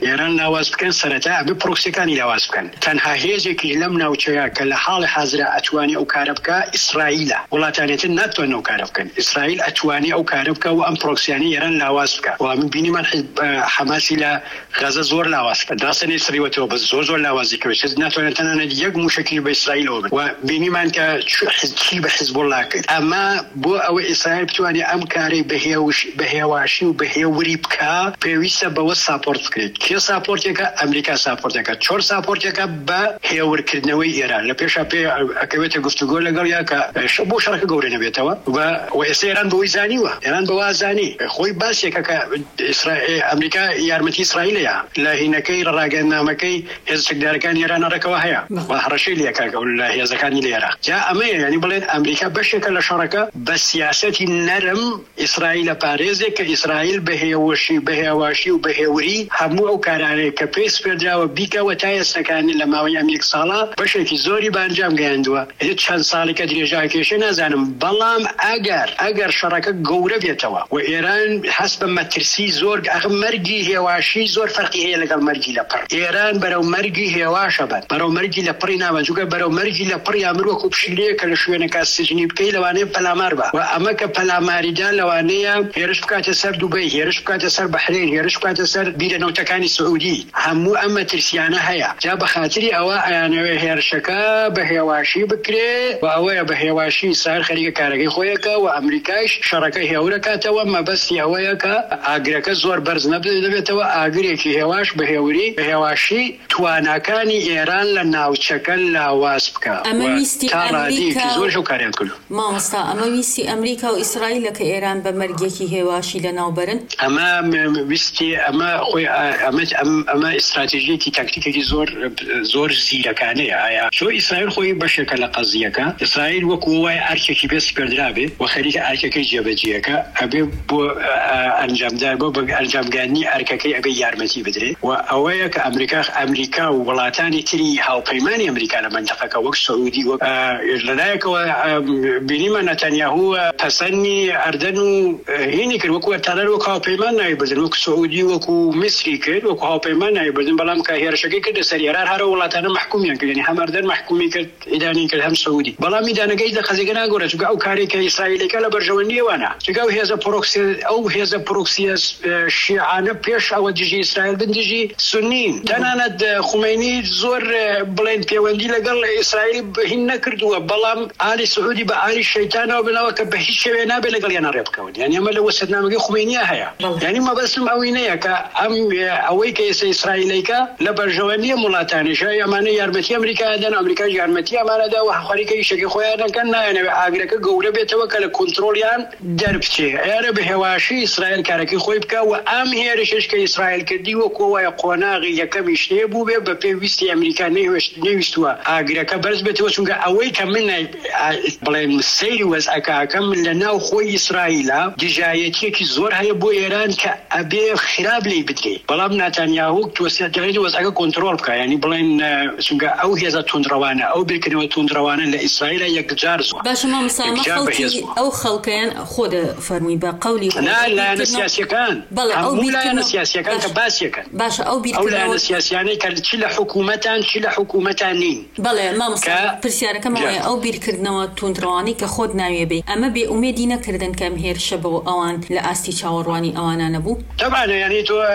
سەرەتا ئەبێ پرۆکسیەکانی لاواز بکەن تەنها هێزێکی لەم ناوچەیە کە لە حاڵی حازرە ئەتوانی ئەو کارە بکە ئیسرائیلە وڵاتانێتن ناتوانن ئەو کارە بکەن ئیسرائیل ئەتوانی ئەو کارە بکە و ئەم پرۆکسیانی ئێران لاواز بکە و من بینیمان حەماسی لە غەزە زۆر لاواز بکە داسەنێ سریوەتەوە بە زۆر لawازی کردێت ناتوانێت تەنانەت یەک موشکی بە ئیسرائیلەوە بن و بینیمان کە چی بە حیزبوڵڵا کرد ئەمە بۆ ئەوە ئیسرائیل بتوانێت ئەم کارەی بەهێواشی و بەهێوری بکە پێویستە بەوە ساپۆرت بکرێت کێ ساپۆرتێکە ئەمریکا ساپۆرتەکە چۆر ساپۆرتێکە بە هێورکردنەوەی ئێران لە پێشا پێ ئەکەوێتە گفتوگۆ لەگەڵ یا کە بۆ شەڕەکە گەورە نەبێتەوە و ئێستا ئێران بەوەی زانیوە ئێران بەوا زانی خۆی باسێکە کە ئەمریکا یارمەتی ئیسرائیلەیە لە هینەکەی ڕاگەیەنامەکەی هێز چەکدارەکانی ئێران ڕێکەوە هەیە و هەڕەشەی لێکە لە هێزەکانی لێرە جا ئەمەیە ینی بڵێن ئەمریکا بەشێکە لە شەڕەکە بە سیاسەتی نەرم ئیسرائیلە پارێزێک کە ئیسرائیل بەهێواشی و بەهێوری هەموو ئەو کارانەیە کە پێس پێدراوە بیکەوە تا ئێستەکانی لە ماوەی ئەم یەک ساڵە بەشێکی زۆری بانجام گەیاندووە هیچ چەند ساڵێکە درێژاکێشە نازانم بەڵام ئەگەر شەڕەکە گەورە بێتەوە و ئێران هەست بە مەترسی زۆر مەرگی هێواشی زۆر فەرقی هەیە لەگەڵ مەرگی لەپڕ ئێران بەرەو مەرگی هێواشە بەن بەرەو مەرگی لە پڕی نابن چونکە بەرەو مەرگی لە پڕ یا مرۆکو پشیلەیە کە لە شوێنەکە سجنی بکەی لەوانەیە پەلامار بە و ئەمە کە پەلاماریدا لەوانەیە هێرش بکاتە سەر دوبەی هێرش بکاتە سەر بەحرین هێرش بکاتە سەر بیرەنەوتەکانی سعودی هەموو ئەم مەترسیانە هەیە جا بە خاتری ئەوە ئەیانەوێ هێرشەکە بە هێواشی بکرێ و ئەوەیە بە هێواشی سار خەریکە کارەکەی خۆیەکە و ئەمریکایش شەڕەکە هێورەکاتەوە مەبەستی ئەوەیە کە ئاگرەکە زۆر بەرز نەبێتەوە ئاگرێکی هێواش بە هێوری بە هێواشی تواناکانی ئێران لە ناوچەکە لاواز بکە تا ڕادیەکی زۆر شەو کاریان کرد مامۆستا ئەمە ویستی ئەمریکا و ئیسرائیلە کە ئێران بە مەرگێکی هێواشی لە ناوبەرن ئەمە ویستی ئەمە ئستراتیژیەکی تاکتیکێکی زۆر زیرەکانەیە ئایا چۆ ئیسرائیل خۆی بەشێکە لە قەزیەکە ئیسرائیل وەکو وای ئەرکێکی بێستی پێدرابێ و خەریکە ئەرکەکەی جێبەجێەکە ئەبێ بۆ ئەنجامدار بۆ ئەنجامگاندنی ئەرکەکەی ئەبێ یارمەتی بدرێ و ئەوەیە کە ئەمریکا و وڵاتانی تری هاوپەیمانی ئەمریکا لە منتەقەکە وەک سعودی وەک لەلایەکەوە بینیمە نەتەنیاهو پەسەندی ئەردەن و هینی کرد وەکو وەرتانەر وەکو هاوپەیمان ناویبردن وەکو سعودی وەکو میسری کرد وەکو هاوپەیمان ناویبردن بەڵام کە هێرشەکەی کردە سەر ئێران هەرە وڵاتانە محکومیان کرد یعنی هەم ئەردەن محکومی کرد ئیدانی کرد هەم سعودی بەڵام میدانەکەی لە خەزیگە ناگۆرە چونکە ئەو کارێکە ئیسرائیلەکە لە بەرژەوەندیەوانە چونکە ئەو هێزە پرۆکسیە شیعانە پێش ئەوە دژی ئیسرائیل بن دژی سونین تەنانەت خومینی زۆر بڵێن پەیوەندی لەگەڵ ئیسرائیل هین نەکردووە بەڵام ئالی سعودی بە ئالی شەیتانەوە بنەوە کە بە هیچ شێوێ نابێت لەگەڵ یانە ڕێ بکەون یعنی ئەمە لە وەسەدنامەکەی خومینیە هەیە یعنی مەبەستم ئەوەی نەیە کە ئەوەی کە ئێستا ئیسرائیلەکە لە بەرژەوەندیە وڵاتانیشە ئەمانە یارمەتی ئەمریکا دەن ئەمریکا یارمەتی ئەمانەدا و خەریکە ئیشەکەی خۆیانەکەن نایەنەوێت ئاگرەکە گەورە بێتەوە کە لە کۆنتڕۆلیان دەربچێ ئێرە بە هێواشی ئیسرائیل کارەکەی خۆی بکە و ئەم هێرشش کە ئیسرائیل کردی وە کۆوایە قۆناغی یەکەمی شتێ بوو بێ بە پێویستی ئەمریکا نەویستووە ئاگرەکە بەرز بێتەوە چونکە ئەوەی کە من بڵێن سەیری وەزعەکەکەم لە ناو خۆی ئیسرائیلە دژایەتیەکی زۆر هەیە بۆ ئێران کە ئەبێ خراب لی بدرێ بەڵام ناتانیاهو توسعەتی وەزعەکە کۆنتڕۆل بکە یعنی بڵێن چونکە ئەو هێزە توندڕەوانە ئەو بیرکردنەوە توندڕەوانە لە ئیسرائیل یەکجار زۆر باشە مامۆستا خەڵکی ئەو خەڵکیان خۆ فەرمووی بە قەولی لایەنە سیاسیەکان هەموو لایەنە سیاسیەکان کە باسیەکەن باشە ئەو لایەنە سیاسیانەی کە چی لە حکوومەتان چی لە حکوومەتان نین بەڵێ مامۆستا پرسیارەکەم ئەوەیە ئەو بیرکردنەوە توندڕەوانی کە خۆت ناوێ بێ ئەمە بێ ئومێدی نەکردن کەم هێرشە بەوە ئەوان لە ئاستی چاوەڕوانی ئەوانە بوو طبعا یعنی تۆ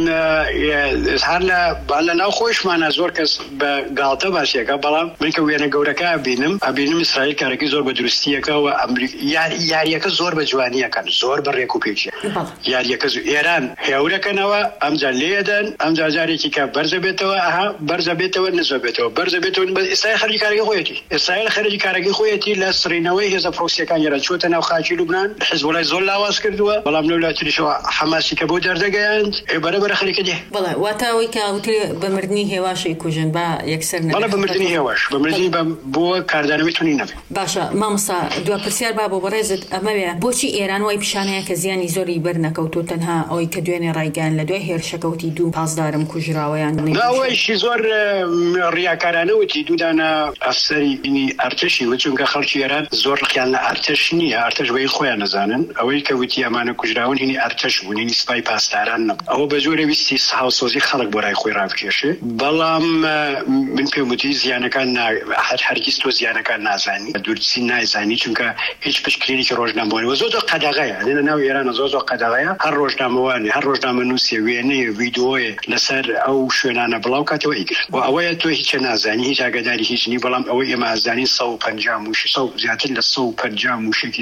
هەر لە ناو خۆشمانە زۆر کەس بە گاڵتە باسیەکە بەڵام من کە وێنە گەورەکە ئەبینم ئیسرائیل کارێکی زۆر بە دروستیەکە و یاریەکە زۆر بە جوانیەکەن زۆر بە ڕێک و پێچیە یاریەکە ئێران هێورەکەنەوە ئەمجار لێدەن ئەمجار جارێکی کە بەرزە بێتەوە بەرزە بێتەوە نزە بێتەوە بەرزە بێتەوە ئیسرائیل خەرجی کارێکی خۆیەتی ئیسرائیل خەرجی کارێکی خۆیەتی لە سڕینەوەی هێزە پرۆکسیەکان ئێران چۆتە ناو خاکی لوبنان حیزبوڵای زۆر لاواز کردووە بەڵام لەولاتریشەوە حەماسی کە بۆ دەردەگەیاند بەرەبەر خەریکە دێ بەڵێ واتاوەی کە وتری بەمردنی هێواشی کوژن با یەکسەر بەڵێ بەمردنی هێواش بەمردنی بۆ کاردانەوەی تونی نەبێت باشە مامۆستا دوا پرسیار با بۆ بەڕێزت ئەمەوێ بۆچی ئێران وای پیشانەیە کە زیانی زۆری بەرنەکەوتۆ تەنها ئەوەی کە دوێنێ ڕایگەیان لە دوای هێرشەکەوتی دوو پاسدارم کوژراوەیان ناوەیشی زۆر ڕیاکارانەوتی دوودانە ئەفسەری بینی ئەرتەشی وچونکە خەڵکی ئێران زۆر ڕقیان لە ئەرتەش نییە ئەرتەش بەی خۆیان نەزانن ئەوەی کە وتی ئەمانە کوژراون هینی ئەرتەش بوون هینی سپای پاسداران نەبوو ئەوە بە زۆرە ویستی هاوسۆزی خەڵک بۆ ڕای خۆی ڕابکێشێ بەڵام من پێم وتی زیانەکان هەرگیز تۆ زیانەکان نازانی دوورچی نایزانی چونکە هیچ پشکرێکی ڕۆژنامەوەی زۆر قەدەغەیە لە ناو ئێران زۆر قەدەغەیە هەر ڕۆژنامەوانی هەر ڕۆژنامە نووسێ وێنەیە ڤیدیۆیە لەسەر ئەو شوێنانە بڵاو کاتەوە ئیگر و ئەوەیە تۆ هیچ نازانی هیچ ئاگاداری هیچ نی بەڵام ئەوەی ئێمە ئازانی 150 موشی زیاتر لە 150 موشێکی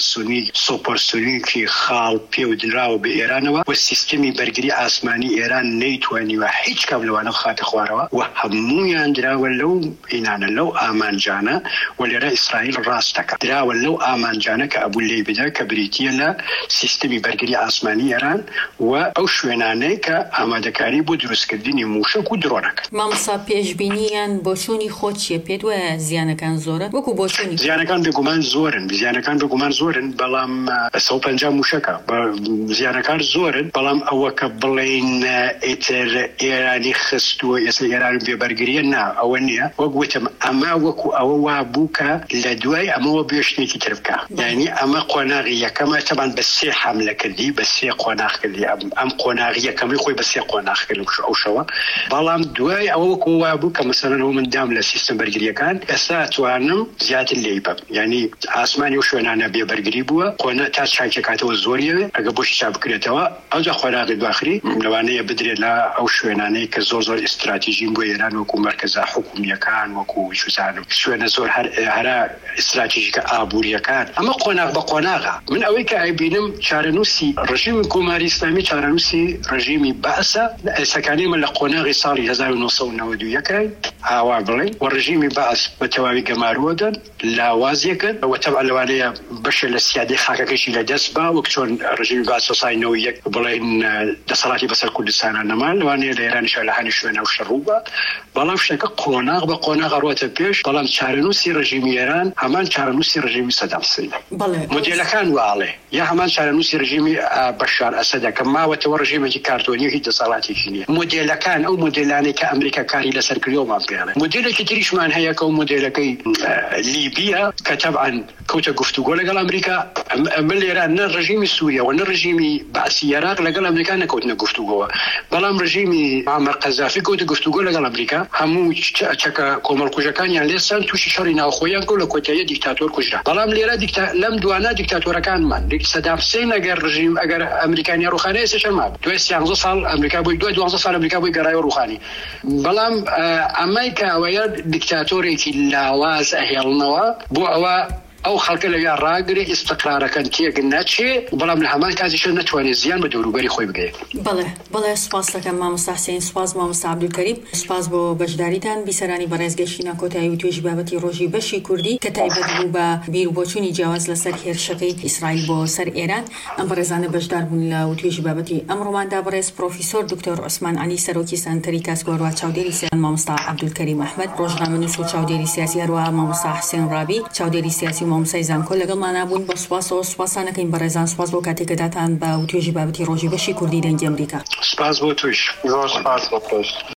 سۆپەرسۆنیکی خاڵ پێ و دراوە بە ئێرانەوە و سیستمی بەرگری ئاسمانی ئێران نەیتوانیوە هیچ کام لەوانە خاتە خوارەوە و هەموویان دراوە لەو ئینانە لەو ئامانجانە و لێرە ئیسرائیل ڕاستەکە دراوە لەو ئامانجانە کە ئەبوو لێ بدا کە بریتیە لە سیستمی بەرگری ئاسمانی ئێران و ئەو شوێنانەی کە ئامادەکاری بۆ دروستکردنی موشک و درۆنەکە مامۆستا پێشبینیان بۆچوونی خۆچیە پێت وایە زیانەکان زۆرە وەکو بۆچوونی زیانەکان بێگومان زۆرن بەڵام 150 موشەکە زیانەکان زۆرن بەڵام ئەوە کە بڵێن ئیتر ئێرانی خستووە ئێستا ئێران بێبەرگریە نا ئەوە نییە وەک وتم ئەمە وەکو ئەوە وا بوو کە لە دوای ئەمەوە بێشتێکی تر بکە یعنی ئەمە قۆناغی یەکەمە تەبان بە 3 حملە کردی بە 3 قۆناغ کردی ئەم قۆناغی یەکەمی خۆی بە 3 قۆناغ کرد ئەو شەوە بەڵام دوای ئەوە وەکو وا بوو کە مەسەلەن ئەو من دام لە سیستم بەرگریەکان ئێستا توانم زیاتر لێی بم یعنی ئاسمانی و شوێنانە بێبەرگری بووە قۆنا تا چاکێکاتەوە زۆریەوێ ئەگە بۆشی چا بکرێتەوە ئەوجا خۆراغی دواخری لەوانەیە بدرێت لە ئەو شوێنانەی کە زۆر ئستراتیژین بۆ ئێران وەکو مەرکەزە حکوومیەکان وەکو شوزانم شوێنە زۆر هەرا استراتیژیکە ئابوووریەکان ئەمە قۆناغ بە قۆناغا من ئەوەی کە ئەیبینم چارەنووسی ڕژیمی کۆماری ئیسلامی چارەنووسی ڕژیمی بەسە ئێسەکانی من لە قۆناغی ساڵی 1991 هاوا بڵێ و ڕژیمی باس بە تەواوی گەمارووەدەن لاوازیەکەن و تەبع لەوانەیە بەشە لە سیادەی خاکەکەشی لە دەست با وەک چۆن ڕژیمی باس سۆساینەوە یەک بڵێن دەسەڵاتی بەسەر کوردستانە نەمان لەوانەیە لە ئێرانیش لە هەنی شوێنە و شەڕوو بە بەڵام شتەکە قۆناغ بە قۆناغ ڕواتە پێش بەڵام چارەنووسی ڕژیمی ئێران هەمان چارەنووسی ڕژیمی سەدام حوسێنە مۆدێلەکان واڵێ یا هەمان چارەنووسی ڕژیمی بەشار ئەسەدە کە ماوەتەوە ڕژیمێکی کارتۆنیەکی دەسەڵاتێکی نییە مۆدێلەکان ئەو مۆدێلانەی کە ئەمریکا کاری لەسەر کردومان پێڵێ مۆدێلێکی تریشمان هەیە کە ئەو مۆدێلەکەی لیبیە کە تەبعاً کەوتە گفتوگۆ لەگەڵ ئەمریکا ئەمە لێرە نە ڕژیمی سووریا و نە ڕژیمی باسی عێراق لەگەڵ ئەمریکا نەکەوتنە گفتوگۆوە بەڵام ڕژیمی معمەر قەزافی کەوتە گفتوگۆ لەگەڵ ئەمریکا هەموو چەکە کۆمەڵکوژەکانیان لێسان تووشی شەڕی ناوخۆیان کەوت لە کۆتاییە دیکتاتۆر کوژرا بەڵام لێرە لەم دوانە دیکتاتۆرەکانمان سەدام حوسێن ئەگەر ئەمریکانی ڕوخانەیە سەشەما دوای 13 ساڵ ئەمریکا بووی دوای 12 ساڵ ئەمریکا بووی گەڕایەوە ڕوخانی بەڵام ئەمەی کە ئەوەیە دیکتاتۆرێکی لاواز ئەهێڵنەوە بۆ ئەوە ئەو خەڵکە لەویا ڕاگرێ ئیستقرارەکەن تێک نەچێ بەڵام لە هەمان کاتیشە نەتوانێت زیان بە دەوروبەری خۆی بگەێت بەڵێ سوپاس دەکەم مامۆستا حوسێن سوپاس مامۆستا عەبدولکەریم سوپاس بۆ بەشداریتان بیسەرانی بەڕێزگەشتنە کۆتایی و توێژی بابەتی ڕۆژی بەشی کوردی کە تایبەت بوو بە بیر و بۆچوونی جیاواز لەسەر هێرشەکەی ئیسرائیل بۆ سەر ئێران ئەم بەڕێزانە بەشدار بوون لە توێژی بابەتی ئەمڕۆماندا بەڕێز پرۆفیسۆر دکتۆر عوسمان عەلی سەرۆکی سەنتەری کاسکۆڕوا چاودێری سیاسی مامۆستا عەبدولکەریم ئەحمەد ڕۆژنامەنووس و چاودێری سیاسی هەروەها مامۆستا حوسێن ڕابی چاودێری سیاسی و مامۆستای زانکۆ لەگەڵمانە بوون بە سوپاسەوە سوپاسانەکەین بەڕێزان سوپاس بۆ کاتێکەداتان بە توێژی بابەتی ڕۆژی بەشی کوردی دەنگی ئەمریکا سپاس بۆ توش سپاس بۆ